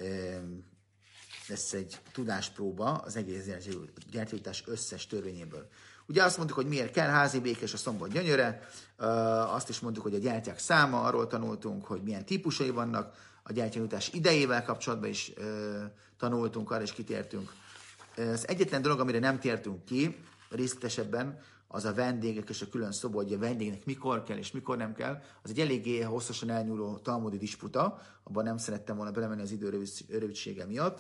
lesz egy tudáspróba az egész gyertyajutás összes törvényéből. Ugye azt mondtuk, hogy miért kell házi békés a szombat gyönyöre, azt is mondtuk, hogy a gyertyák száma, arról tanultunk, hogy milyen típusai vannak, a gyertyajutás idejével kapcsolatban is tanultunk, arra is kitértünk. Az egyetlen dolog, amire nem tértünk ki részletesebben, az a vendégek és a külön szoba, hogy a vendégnek mikor kell és mikor nem kell. Az egy eléggé hosszasan elnyúló talmudi disputa, abban nem szerettem volna belemenni az idő rövidsége miatt.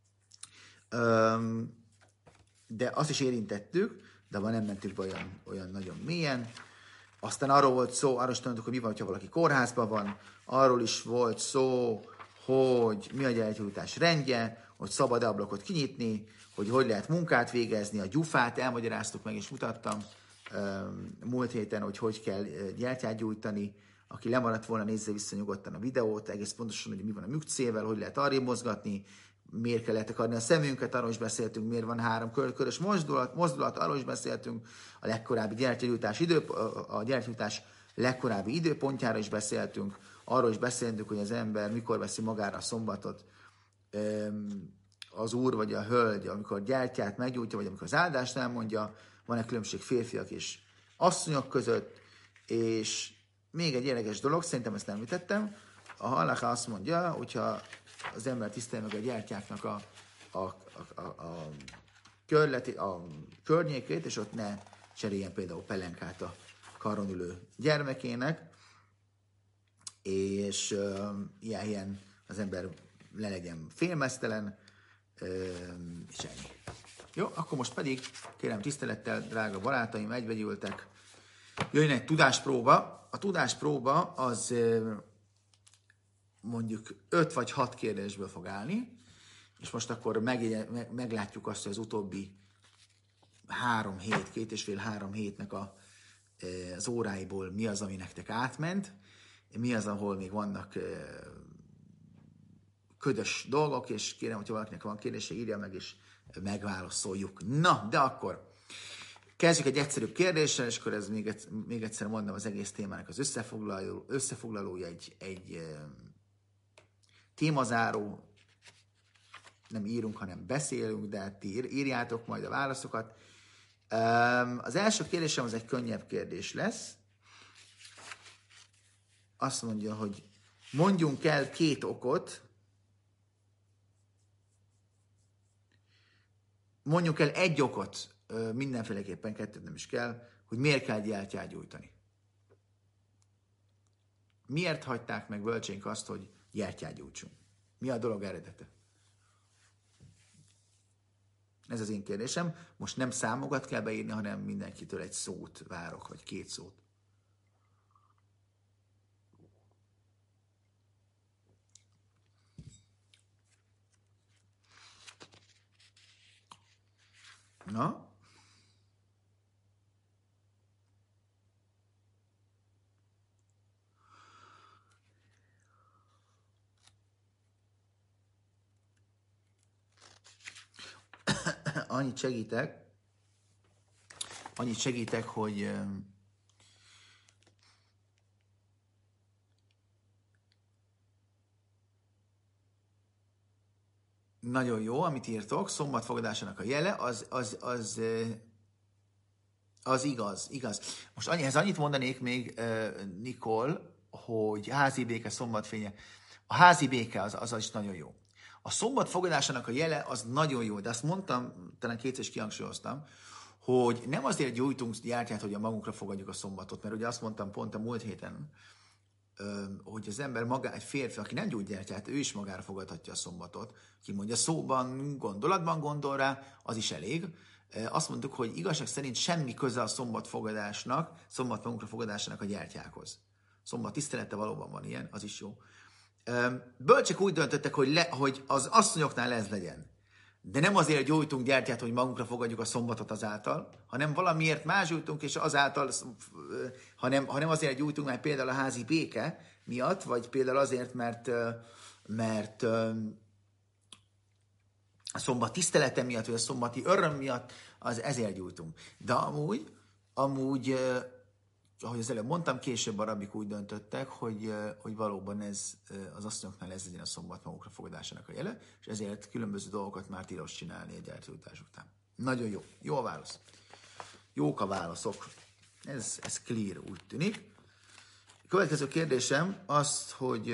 De azt is érintettük, de abban nem mentünk be olyan nagyon mélyen. Aztán arról volt szó, arról is tanultuk, hogy mi van, ha valaki kórházban van. Arról is volt szó, hogy mi a gyertyajutás rendje, hogy szabad ablakot kinyitni, hogy lehet munkát végezni, a gyufát elmagyaráztuk meg, és mutattam múlt héten, hogy kell gyertyát gyújtani. Aki lemaradt volna, nézze vissza nyugodtan a videót, egész pontosan, hogy mi van a mükcével, hogy lehet arrébb mozgatni, miért kell letekarni a szemünket, arról is beszéltünk, miért van 3 körös mozdulat, arról is beszéltünk, a legkorábbi gyertyajutás legkorábbi időpontjára is beszéltünk, arról is beszéltünk, hogy az ember mikor veszi magára a szombatot, az úr vagy a hölgy, amikor gyertyát meggyújtja, vagy amikor az áldást elmondja, van-e különbség férfiak és asszonyok között, és még egy érdekes dolog, szerintem ezt nem említettem, a halacha azt mondja, hogyha az ember tisztelje meg a gyertyáknak a környékét, és ott ne cseréljen például pelenkát a karon ülő gyermekének, és ilyen az ember le legyen félmeztelen, és ennyi. Jó, akkor most pedig, kérem tisztelettel, drága barátaim, egybegyűltek, jöjjön egy tudáspróba. A tudáspróba az mondjuk 5 vagy 6 kérdésből fog állni, és most akkor meglátjuk azt, hogy az utóbbi 3 hét, 2,5-3 hétnek az óráiból mi az, ami nektek átment, mi az, ahol még vannak ködös dolgok, és kérem, hogyha valakinek van kérdése, írja meg, és megválaszoljuk. Na, de akkor kezdjük egy egyszerűbb kérdéssel, és akkor ez még egyszer mondom az egész témának az összefoglalója, egy témazáró, nem írunk, hanem beszélünk, de ti írjátok majd a válaszokat. Az első kérdésem az egy könnyebb kérdés lesz. Azt mondja, hogy mondjunk el 2 okot, mondjuk el 1 okot, mindenféleképpen 2 nem is kell, hogy miért kell gyertyát gyújtani. Miért hagyták meg bölcsénk azt, hogy gyertyát gyújtsunk? Mi a dolog eredete? Ez az én kérdésem. Most nem számokat kell beírni, hanem mindenkitől egy szót várok, vagy 2 szót. Na? Annyit segítek, hogy nagyon jó, amit írtok, szombatfogadásának a jele, az igaz. Most ehhez annyit mondanék még, Nikol, hogy házi béke, szombatfénye. A házi béke az is nagyon jó. A szombat fogadásának a jele az nagyon jó, de azt mondtam, talán 2-szer is kihangsúlyoztam, hogy nem azért gyújtunk gyertyát, hogy a magunkra fogadjuk a szombatot, mert ugye azt mondtam pont a múlt héten, hogy az ember egy férfi, aki nem gyújt gyertyát, ő is magára fogadhatja a szombatot. Ki mondja szóban, gondolatban gondol rá, az is elég. Azt mondtuk, hogy igazság szerint semmi köze a szombat magunkra fogadásának a gyertyákhoz. Szombat tisztelete valóban van ilyen, az is jó. Bölcsek úgy döntöttek, hogy az asszonyoknál ez legyen. De nem azért gyújtunk gyertyát, hogy magunkra fogadjuk a szombatot azáltal, hanem valamiért más gyújtunk, és azáltal, hanem azért gyújtunk, mert például a házi béke miatt, vagy például azért, mert a szombat tisztelete miatt, vagy a szombati öröm miatt, az ezért gyújtunk. De amúgy ahogy az előbb mondtam, később a rabbik úgy döntöttek, hogy valóban ez az asszonyoknál ez legyen a szombat magukra fogadásának a jele, és ezért különböző dolgokat már tilos csinálni egy gyertyújtás után. Nagyon jó. Jó a válasz. Jók a válaszok. Ez clear, úgy tűnik. A következő kérdésem az, hogy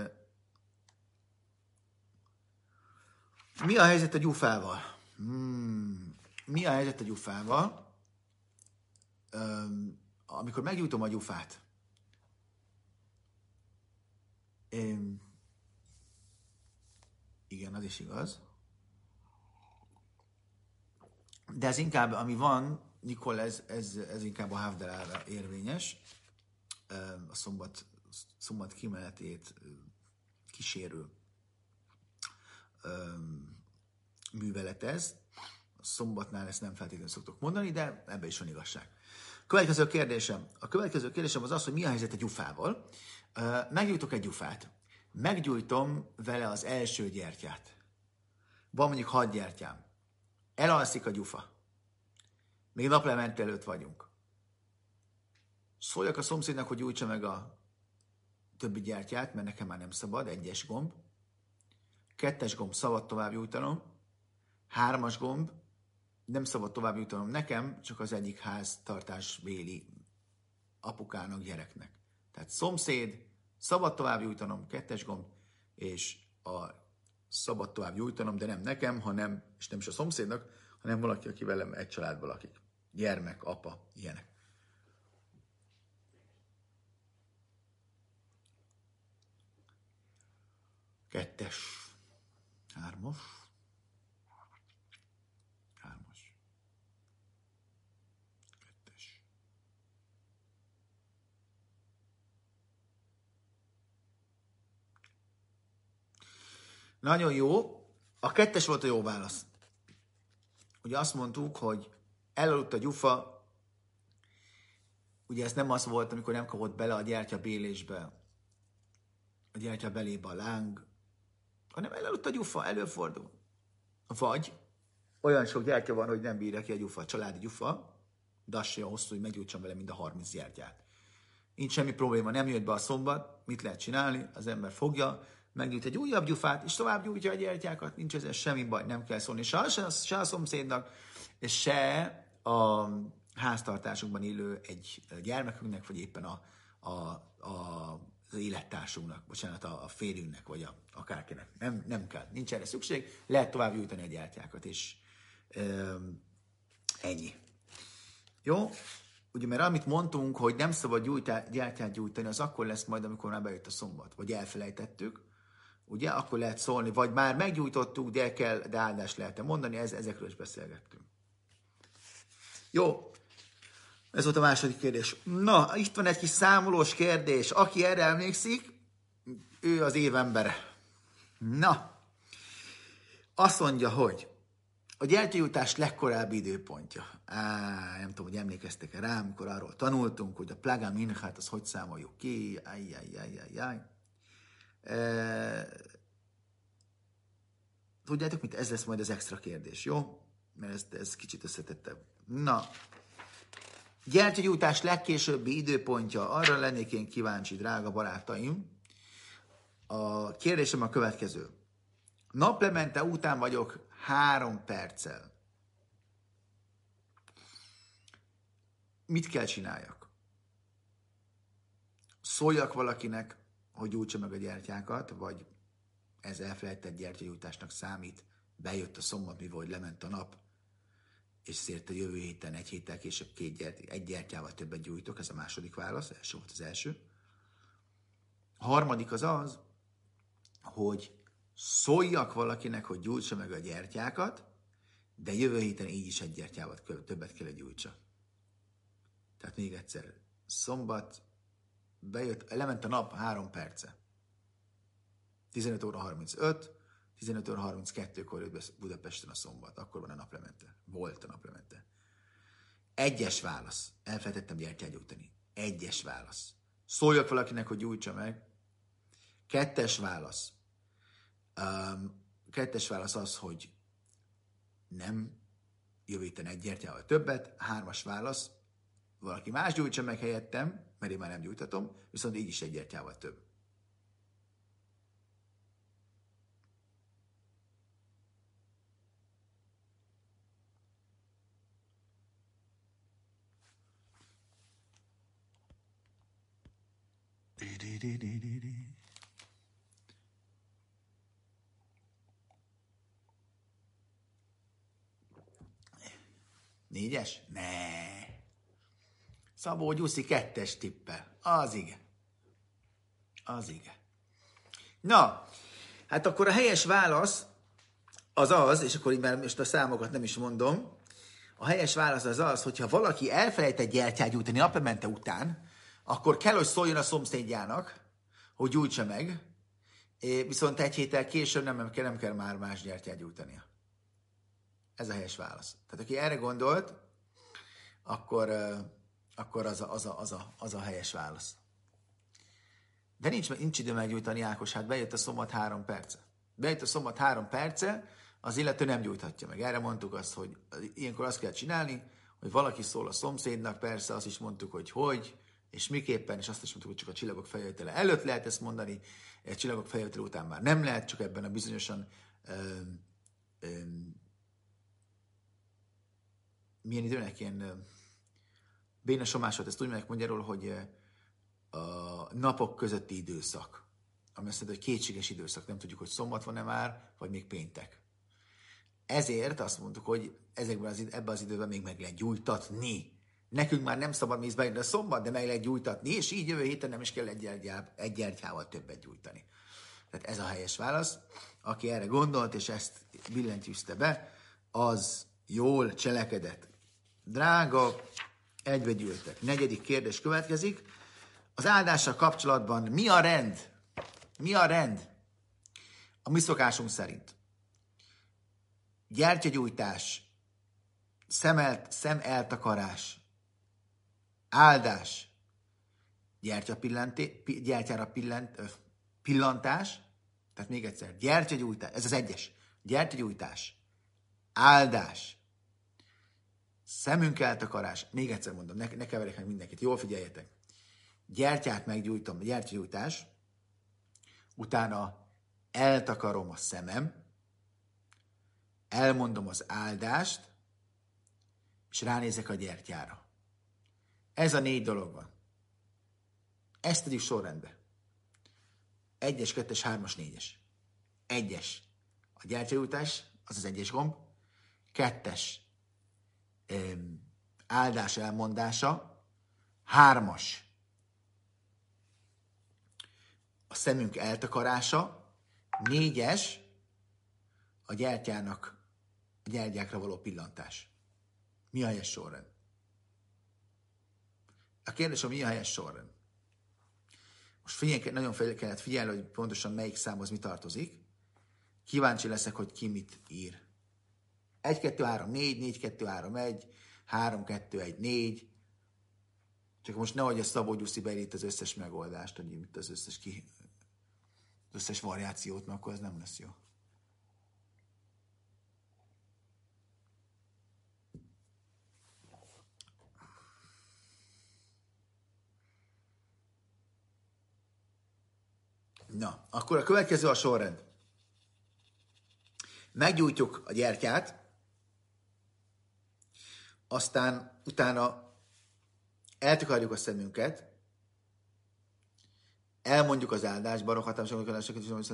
mi a helyzet a gyufával? Mi a helyzet a gyufával? Amikor meggyújtom a gyufát, igen, az is igaz. De ez inkább, ami van, Nikol, ez inkább a Havdalára érvényes. A szombat kimenetét kísérő művelet ez. A szombatnál ezt nem feltétlenül szoktok mondani, de ebben is van igazság. A következő kérdésem az az, hogy mi a helyzet a gyufával. Meggyújtok egy gyufát. Meggyújtom vele az első gyertyát. Van mondjuk 6 gyertyám. Elalszik a gyufa. Még naplemente előtt vagyunk. Szóljak a szomszédnak, hogy gyújtsa meg a többi gyertyát, mert nekem már nem szabad, 1-es gomb. 2-es gomb, szabad tovább gyújtanom. 3-as gomb, nem szabad tovább jutanom nekem, csak az egyik háztartásbéli apukának, gyereknek. Tehát szomszéd, szabad tovább gyújtanom, 2-es gomb, és a szabad tovább gyújtanom, de nem nekem, és nem is a szomszédnak, hanem valaki, aki velem egy családban lakik. Gyermek, apa, ilyenek. Kettes, 3-as. Nagyon jó. A 2-es volt a jó válasz. Ugye azt mondtuk, hogy elaludt a gyufa, ugye ez nem az volt, amikor nem kapott bele a gyertya bélésbe, a gyertya belébe a láng, hanem elaludt a gyufa, előfordul. Vagy olyan sok gyertya van, hogy nem bírja ki a gyufa, a családi gyufa, de az se olyan hosszú, hogy meggyújtsam vele mind a 30 gyertyát. Nincs semmi probléma, nem jött be a szombat, mit lehet csinálni? Az ember fogja, meggyújt egy újabb gyufát, és tovább gyújtja a gyertyákat, nincs ezzel semmi baj, nem kell szólni se a szomszédnak, és se a háztartásunkban élő egy gyermekünknek, vagy éppen az élettársunknak, bocsánat, a férjünknek, vagy akárkinek. Nem kell, nincs erre szükség, lehet tovább gyújtani a gyertyákat, és ennyi. Jó? Ugye, mert amit mondtunk, hogy nem szabad gyertyát gyújtani, az akkor lesz majd, amikor már bejött a szombat, vagy elfelejtettük, ugye, akkor lehet szólni, vagy már meggyújtottuk, de áldást lehet mondani, ezekről is beszélgettünk. Jó, ez volt a második kérdés. Na, itt van egy kis számolós kérdés. Aki erre emlékszik, ő az év embere. Na, azt mondja, hogy a gyertyagyújtás legkorábbi időpontja. Nem tudom, hogy emlékeztek-e rá, amikor arról tanultunk, hogy a Plaga Minchát, az hogy számoljuk ki. Tudjátok mit? Ez lesz majd az extra kérdés, jó? Mert ez kicsit összetettebb. Na, gyertyagyújtás legkésőbbi időpontja, arra lennék én kíváncsi, drága barátaim. A kérdésem a következő. Naplemente után vagyok 3 perccel. Mit kell csináljak? Szóljak valakinek, hogy gyújtsa meg a gyertyákat, vagy ez elfelejtett gyertyagyújtásnak számít, bejött a szombat, mivel hogy lement a nap, és szerte jövő héten, egy héttel később egy gyertyával többet gyújtok, ez a második válasz, első volt az első. A harmadik az az, hogy szóljak valakinek, hogy gyújtsa meg a gyertyákat, de jövő héten így is egy gyertyával többet kell gyújtsa. Tehát még egyszer, szombat, lement a nap 3 perce. 15 óra 35, 15 óra 32-kor jött be Budapesten a szombat. Akkor van a naplemente. Volt a naplemente. 1-es válasz. Elfelejtettem gyertyát gyújtani. 1-es válasz. Szóljak valakinek, hogy gyújtsa meg. 2-es válasz. 2-es válasz az, hogy nem jövő héten egy gyertyával többet. 3-as válasz. Valaki más gyújtsa meg helyettem, mert én már nem gyújtatom, viszont így is egy gyertyával több. Négyes? Ne. Szabó Gyuszi 2-es tippel. Az igen. Az igen. Na, hát akkor a helyes válasz az az, és akkor így már most a számokat nem is mondom, a helyes válasz az az, hogyha valaki elfelejtett gyertyát gyújtani naplemente után, akkor kell, hogy szóljon a szomszédjának, hogy gyújtsa meg, viszont egy héttel később nem kell már más gyertyát gyújtania. Ez a helyes válasz. Tehát aki erre gondolt, akkor az a helyes válasz. De nincs idő meggyújtani, Ákos, hát bejött a szombat 3 perce. Bejött a szombat 3 perce, az illető nem gyújthatja meg. Erre mondtuk azt, hogy ilyenkor azt kell csinálni, hogy valaki szól a szomszédnak, persze azt is mondtuk, hogy, és miképpen, és azt is mondtuk, hogy csak a csillagok feljövetele előtt lehet ezt mondani, a csillagok feljövetele után már nem lehet, csak ebben a bizonyosan milyen időnek ilyen bénesomásot, ezt úgy mondják magyarul, hogy a napok közötti időszak. Ami azt mondja, hogy kétséges időszak. Nem tudjuk, hogy szombat van-e már, vagy még péntek. Ezért azt mondtuk, hogy ebben az időben még meg lehet gyújtatni. Nekünk már nem szabad mész bejönni a szombat, de meg lehet gyújtatni, és így jövő héten nem is kell egy gyertyával többet gyújtani. Tehát ez a helyes válasz. Aki erre gondolt, és ezt billentyűzte be, az jól cselekedett. Drága, egybe gyűltek. 4. kérdés következik. Az áldással kapcsolatban mi a rend? Mi a rend? a mi szokásunk szerint gyertyagyújtás, szemeltakarás, áldás, gyertyára pillantás, tehát még egyszer, gyertyagyújtás, ez az egyes, gyertyagyújtás, áldás, szemünk eltakarás, még egyszer mondom, ne keverjek meg mindenkit, jól figyeljetek. Gyertyát meggyújtom, gyertyagyújtás, utána eltakarom a szemem, elmondom az áldást, és ránézek a gyertyára. Ez a 4 dolog van. Ezt tegyük sorrendbe. 1-es, 2-es, 3-as, 4-es. 1-es. A gyertyagyújtás, az az 1-es gomb. 2-es. Áldás elmondása. 3-as. A szemünk eltakarása. 4-es. A gyertyákra való pillantás. Mi a helyes sorrend? A kérdés, hogy mi a helyes sorrend? Most nagyon fel kellett figyelni, hogy pontosan melyik számhoz mi tartozik. Kíváncsi leszek, hogy ki mit ír. 1, 2, 3, 4, 4, 2, 3, 1, 3, 2, 1, 4. Csak most nehogy a Szabó Gyuszi beírít az összes megoldást, hogy itt az összes variációt, mert akkor ez nem lesz jó. Na, akkor a következő a sorrend. Meggyújtjuk a gyertyát, aztán utána eltakarjuk a szemünket, elmondjuk az áldást, barok hatalmas,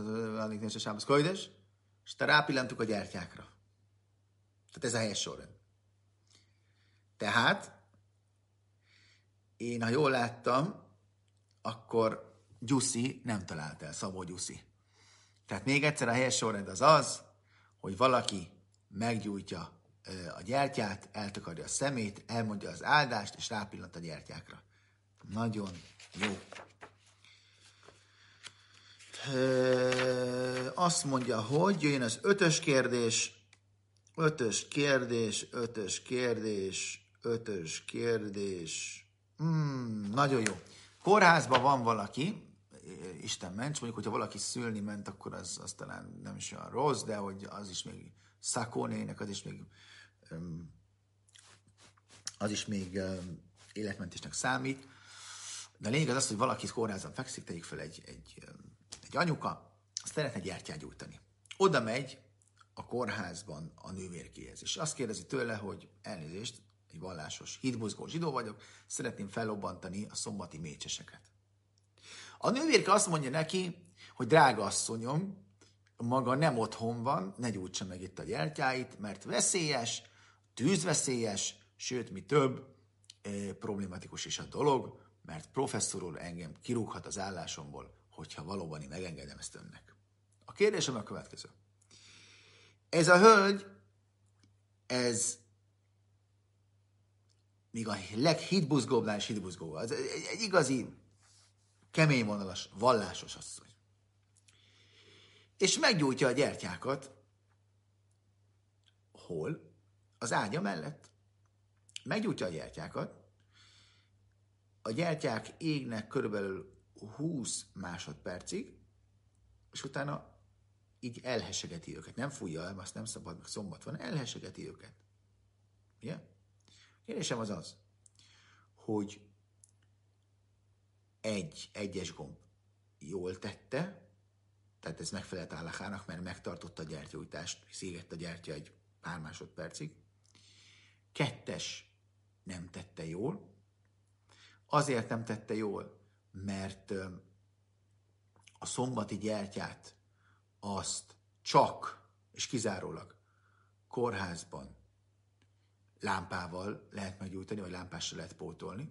és te rápillantuk a gyertyákra. Tehát ez a helyes sorrend. Tehát én, ha jól láttam, akkor Gyuszi nem talált el, Szabó Gyuszi. Tehát még egyszer a helyes sorrend az, hogy valaki meggyújtja a gyertyát, eltakarja a szemét, elmondja az áldást, és rápillant a gyertyákra. Nagyon jó. Azt mondja, hogy jöjjön az 5-ös kérdés, 5-ös kérdés. Nagyon jó. Kórházban van valaki, Isten ments, mondjuk, hogyha valaki szülni ment, akkor az talán nem is olyan rossz, de hogy az is még szakónének, az is még életmentésnek számít. De a lényeg az, hogy valaki kórházban fekszik, tegyük fel egy anyuka, azt szeretne gyertyát gyújtani. Oda megy a kórházban a nővérkéhez, és azt kérdezi tőle, hogy elnézést, egy vallásos, hitbuzgó zsidó vagyok, szeretném fellobbantani a szombati mécseseket. A nővérke azt mondja neki, hogy drága asszonyom, maga nem otthon van, ne gyújtsa meg itt a gyertyáit, mert veszélyes, tűzveszélyes, sőt, mi több, problématikus is a dolog, mert professzor úr engem kirúghat az állásomból, hogyha valóban én megengedem ezt önnek. A kérdésem a következő. Ez a hölgy, ez még a leghitbuzgóbbnál is hitbuzgó. Ez egy igazi, kemény vonalas, vallásos asszony. És meggyújtja a gyertyákat. Hol? Az ágya mellett. Meggyújtja a gyertyákat. A gyertyák égnek körülbelül 20 másodpercig, és utána így elhessegeti őket. Nem fújja el, azt nem szabad, meg szombat van, elhessegeti őket. Ugye? Kérdésem az, hogy egyes gomb jól tette, tehát ez megfelelt állachának, mert megtartotta a gyertyagyújtást, szégett a gyertya egy pár másodpercig. 2 nem tette jól. Azért nem tette jól, mert a szombati gyertyát azt csak és kizárólag kórházban lámpával lehet meggyújtani, vagy lámpással lehet pótolni.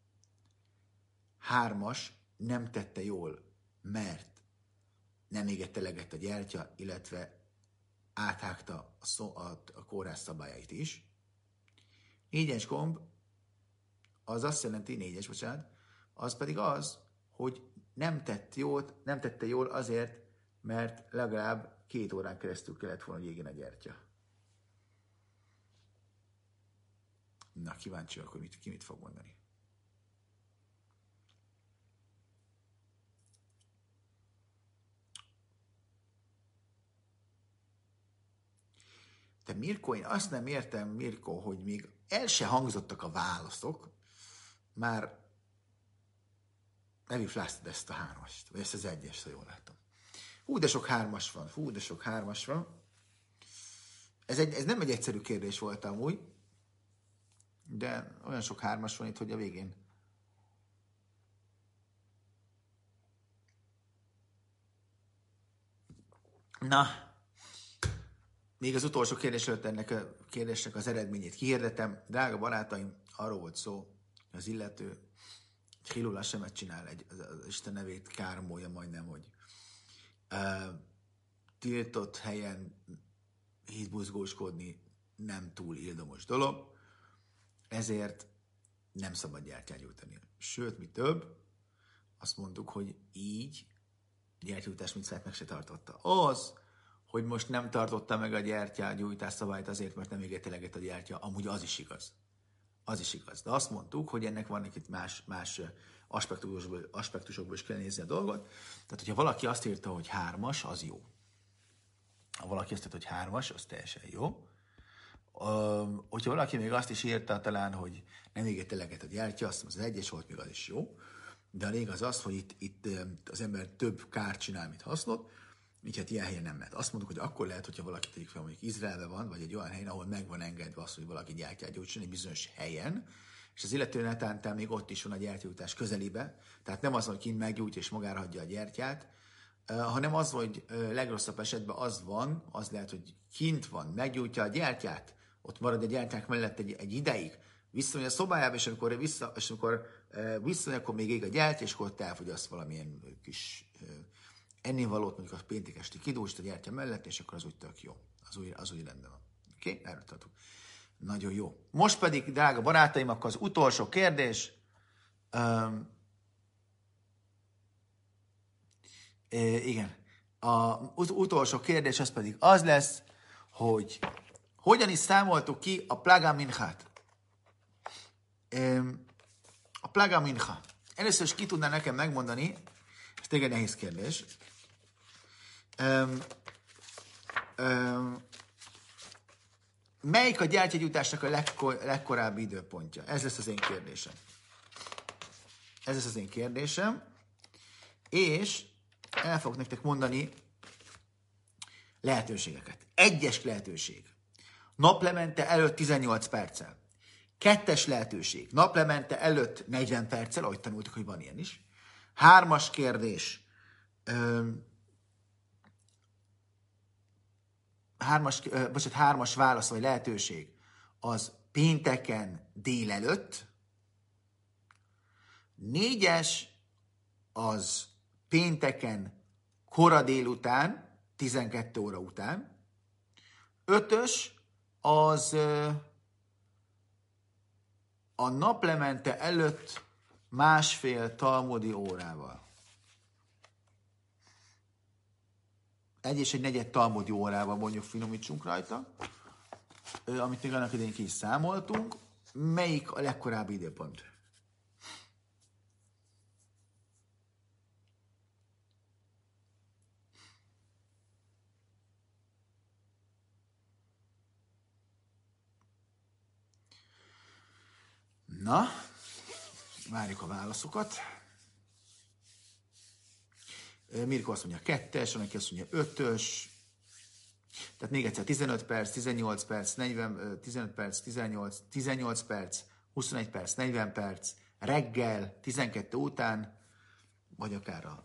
3 nem tette jól, mert nem égett eleget a gyertya, illetve áthágta a kórház szabályait is. 4-es gomb, az azt jelenti, 4-es, bocsánat, az pedig az, hogy nem tette jól azért, mert legalább 2 órán keresztül kellett volna, hogy égjen a gyertya. Na, kíváncsi vagyok, hogy ki mit fog mondani. De Mirko, én azt nem értem, Mirko, hogy még el se hangzottak a válaszok, már elifláztad ezt a 3-ast, vagy ezt az 1-est, ha jól látom. Hú, de sok 3-as van, hú, de sok 3-as van. Ez nem egy egyszerű kérdés volt amúgy, de olyan sok 3-as van itt, hogy a végén. Na, még az utolsó kérdés előtt ennek a kérdésnek az eredményét kihirdetem. Drága barátaim, arról volt szó, hogy az illető egy Hilul Hasemet csinál, az Isten nevét káromolja majdnem, hogy tiltott helyen hitbuzgóskodni nem túl ildomos dolog, ezért nem szabad gyertyát gyújtani. Sőt, mi több, azt mondtuk, hogy így gyertyújtás micvát meg se tartotta. Az, hogy most nem tartotta meg a gyertyágyújtás szabályt azért, mert nem égett eleget a gyertya, amúgy az is igaz. Az is igaz. De azt mondtuk, hogy ennek vannak itt más aspektusokból is kell nézni a dolgot. Tehát, hogyha valaki azt írta, hogy 3-as, az jó. Ha valaki azt írta, hogy 3-as, az teljesen jó. Hogyha valaki még azt is írta talán, hogy nem égett eleget a gyertya, azt mondom, az 1-es volt, még az is jó. De a lényeg az, hogy itt az ember több kárt csinál, mint hasznot, így hát ilyen helyen nem lehet. Azt mondjuk, hogy akkor lehet, hogyha valaki tegyük fel, mondjuk Izraelben van, vagy egy olyan helyen, ahol meg van engedve az, hogy valaki gyertyát gyújtson egy bizonyos helyen, és az illető netántán még ott is van a gyertyújtás közelébe, tehát nem az, hogy kint meggyújtja és magára hagyja a gyertyát, hanem az, hogy legrosszabb esetben az lehet, hogy kint van, meggyújtja a gyertyát, ott marad a gyertyák mellett egy ideig, visszamegy a szobájába, és amikor visszamegy, akkor még ég a gyertya, és akkor ott elfogyaszt valamilyen kis ennivalót, mondjuk a péntek esti kidúst a gyertya mellett, és akkor az úgy tök jó. Az úgy rendben van. Oké? Erről tartunk. Nagyon jó. Most pedig, drága barátaim, akkor az utolsó kérdés. Igen. Az utolsó kérdés az pedig az lesz, hogy hogyan is számoltuk ki a Plaga Minchát. A Plaga Mincha. Először is ki tudná nekem megmondani, ez tényleg nehéz kérdés, melyik a gyertyagyújtásnak a legkorábbi időpontja? Ez lesz az én kérdésem. És el fogok nektek mondani lehetőségeket. 1-es lehetőség. Naplemente előtt 18 perccel. 2-es lehetőség. Naplemente előtt 40 perccel, ahogy tanultuk, hogy van ilyen is. 3-as kérdés. 3-as válasz vagy lehetőség az pénteken délelőtt. 4-es az pénteken kora délután, 12 óra után. 5-ös az a naplemente előtt 1,5 talmudi órával. 1,4 talmudi órával mondjuk finomítsunk rajta, amit még annak idején ki is számoltunk. Melyik a legkorábbi időpont? Na, várjuk a válaszokat. Mirko azt mondja 2-es, van, aki azt mondja 5-ös. Tehát még egyszer 15 perc, 18 perc, 40, 15 perc, 18 perc, 21 perc, 40 perc, reggel, 12 után, vagy akár a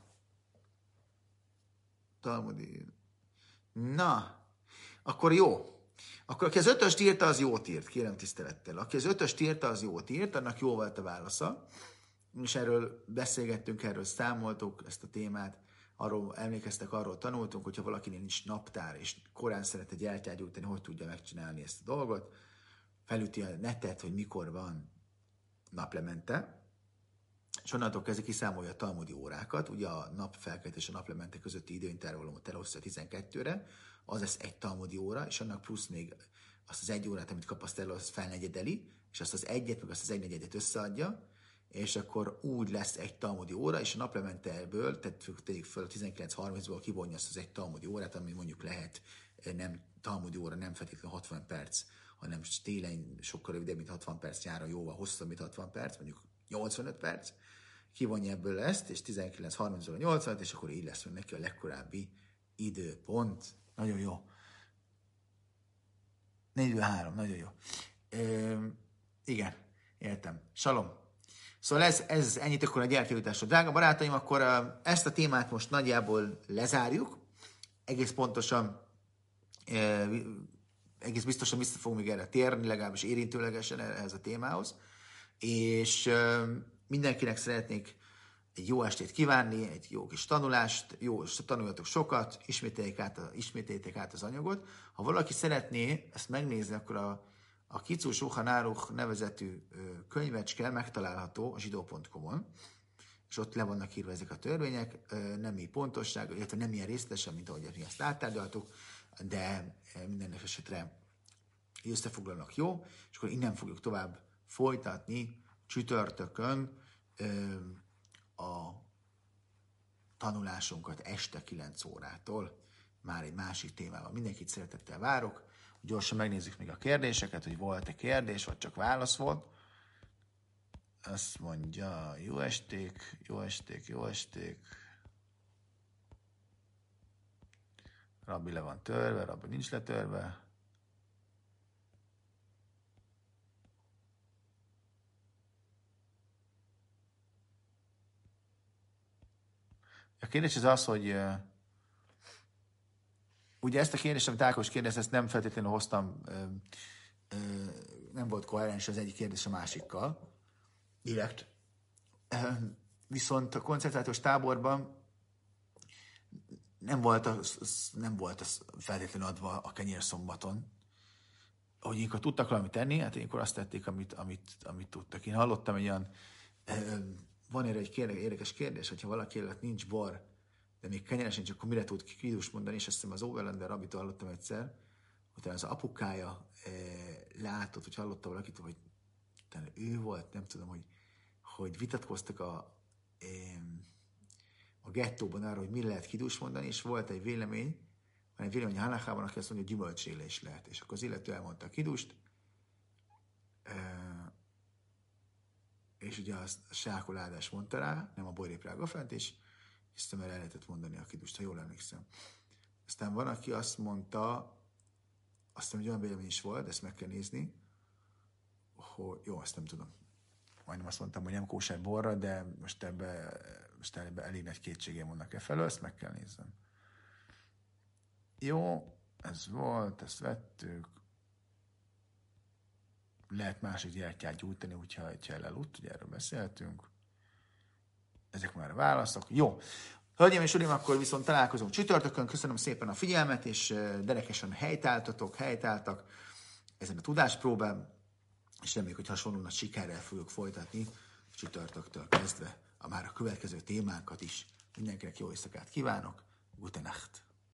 Talmudi. Na, akkor jó. Akkor aki az 5-öst írta, az jót írt, kérem tisztelettel. Aki az 5-öst írta, az jót írt, annak jó volt a válasza. És erről beszélgettünk, erről számoltuk ezt a témát, arról emlékeztek, arról tanultunk, hogyha valakinél nincs naptár, és korán szeretne gyertyát gyújtani, hogy tudja megcsinálni ezt a dolgot. Felüti a netet, hogy mikor van naplemente, és onnantól kezdve kiszámolja a talmudi órákat, ugye a napfelkelt és a naplemente közötti időintervallumot elosztja 12-re, az lesz egy talmudi óra, és annak plusz még azt az egy órát, amit kap, azt felnegyedeli, és azt az egyet, meg azt az egynegyedet összeadja, és akkor úgy lesz egy talmudi óra, és a naplementeből, tehát tegyük föl a 19:30-ból kivonja azt az egy talmudi órát, ami mondjuk lehet nem talmudi óra, nem feltétlenül 60 perc, hanem télen sokkal rövidebb, mint 60 perc, nyáron jóval hosszabb, mint 60 perc, mondjuk 85 perc, kivonja ebből ezt, és 19:30-ból 85, és akkor így lesz meg neki a legkorábbi időpont. Nagyon jó. 4-3, nagyon jó. Igen, értem. Salom. Szóval ez ennyit akkor a gyertyajutásról. Drága barátaim, akkor ezt a témát most nagyjából lezárjuk. Egész pontosan, egész biztosan vissza fogunk még erre térni, legalábbis érintőlegesen ehhez a témához. És mindenkinek szeretnék egy jó estét kívánni, egy jó kis tanulást, tanuljatok sokat, ismételjétek át az anyagot. Ha valaki szeretné ezt megnézni, akkor a Kicú Sulchan Aruch nevezetű könyvecske megtalálható a zsidó.com-on, és ott le vannak írva ezek a törvények, nem így pontosság, illetve nem ilyen részletesen, mint ahogy ezt áttárgyaltuk, de minden esetre összefoglalnak jó, és akkor innen fogjuk tovább folytatni csütörtökön a tanulásunkat este 9 órától, már egy másik témával. Mindenkit szeretettel várok. Gyorsan megnézzük még a kérdéseket, hogy volt-e kérdés, vagy csak válasz volt. Azt mondja, jó esték, jó esték, jó esték. Rabbi le van törve, Rabbi nincs letörve. A kérdés az, hogy ugye ezt a kérdést, amit Ákos kérdezte, ezt nem feltétlenül hoztam, nem volt koherens az egyik kérdés a másikkal, direkt. Viszont a koncentrációs táborban nem volt az feltétlenül adva a kenyér szombaton. Hogy ilyenkor tudtak valamit tenni, hát ilyenkor azt tették, amit tudtak. Én hallottam egy olyan, van erre egy érdekes kérdés, hogyha valaki előtt nincs bor, de még kenyeres sincs, akkor mire tud kidust mondani, és azt hiszem az Overlander rabitól hallottam egyszer, hogy az apukája látott, hogy hallotta valakit, hogy ő volt, nem tudom, hogy vitatkoztak a gettóban arra, hogy mire lehet kidust mondani, és volt egy vélemény halachában, aki azt mondja, hogy gyümölcséle is lehet. És akkor az illető elmondta a kidust, és ugye a sákoládás mondta rá, nem a boréprága fent, és hiszem, el lehetett mondani a kidust, ha jól emlékszem. Aztán van, aki azt mondta, azt hiszem, hogy olyan vélemény is volt, ezt meg kell nézni, hogy jó, azt nem tudom. Majdnem azt mondtam, hogy nem kóser borra, de most ebbe elég nagy kétségem vannak felől, ezt meg kell néznem. Jó, ez volt, ezt vettük. Lehet másik gyertyát gyújtani, hogyha elaludt, ugye erről beszéltünk. Ezek már a válaszok. Jó. Hölgyeim és uraim, akkor viszont találkozunk csütörtökön. Köszönöm szépen a figyelmet, és derekesen helytáltak ezen a tudáspróbán, és reméljük, hogy hasonló nagy sikerrel fogjuk folytatni csütörtöktől kezdve már a következő témákat is. Mindenkinek jó éjszakát kívánok. Gute Nacht!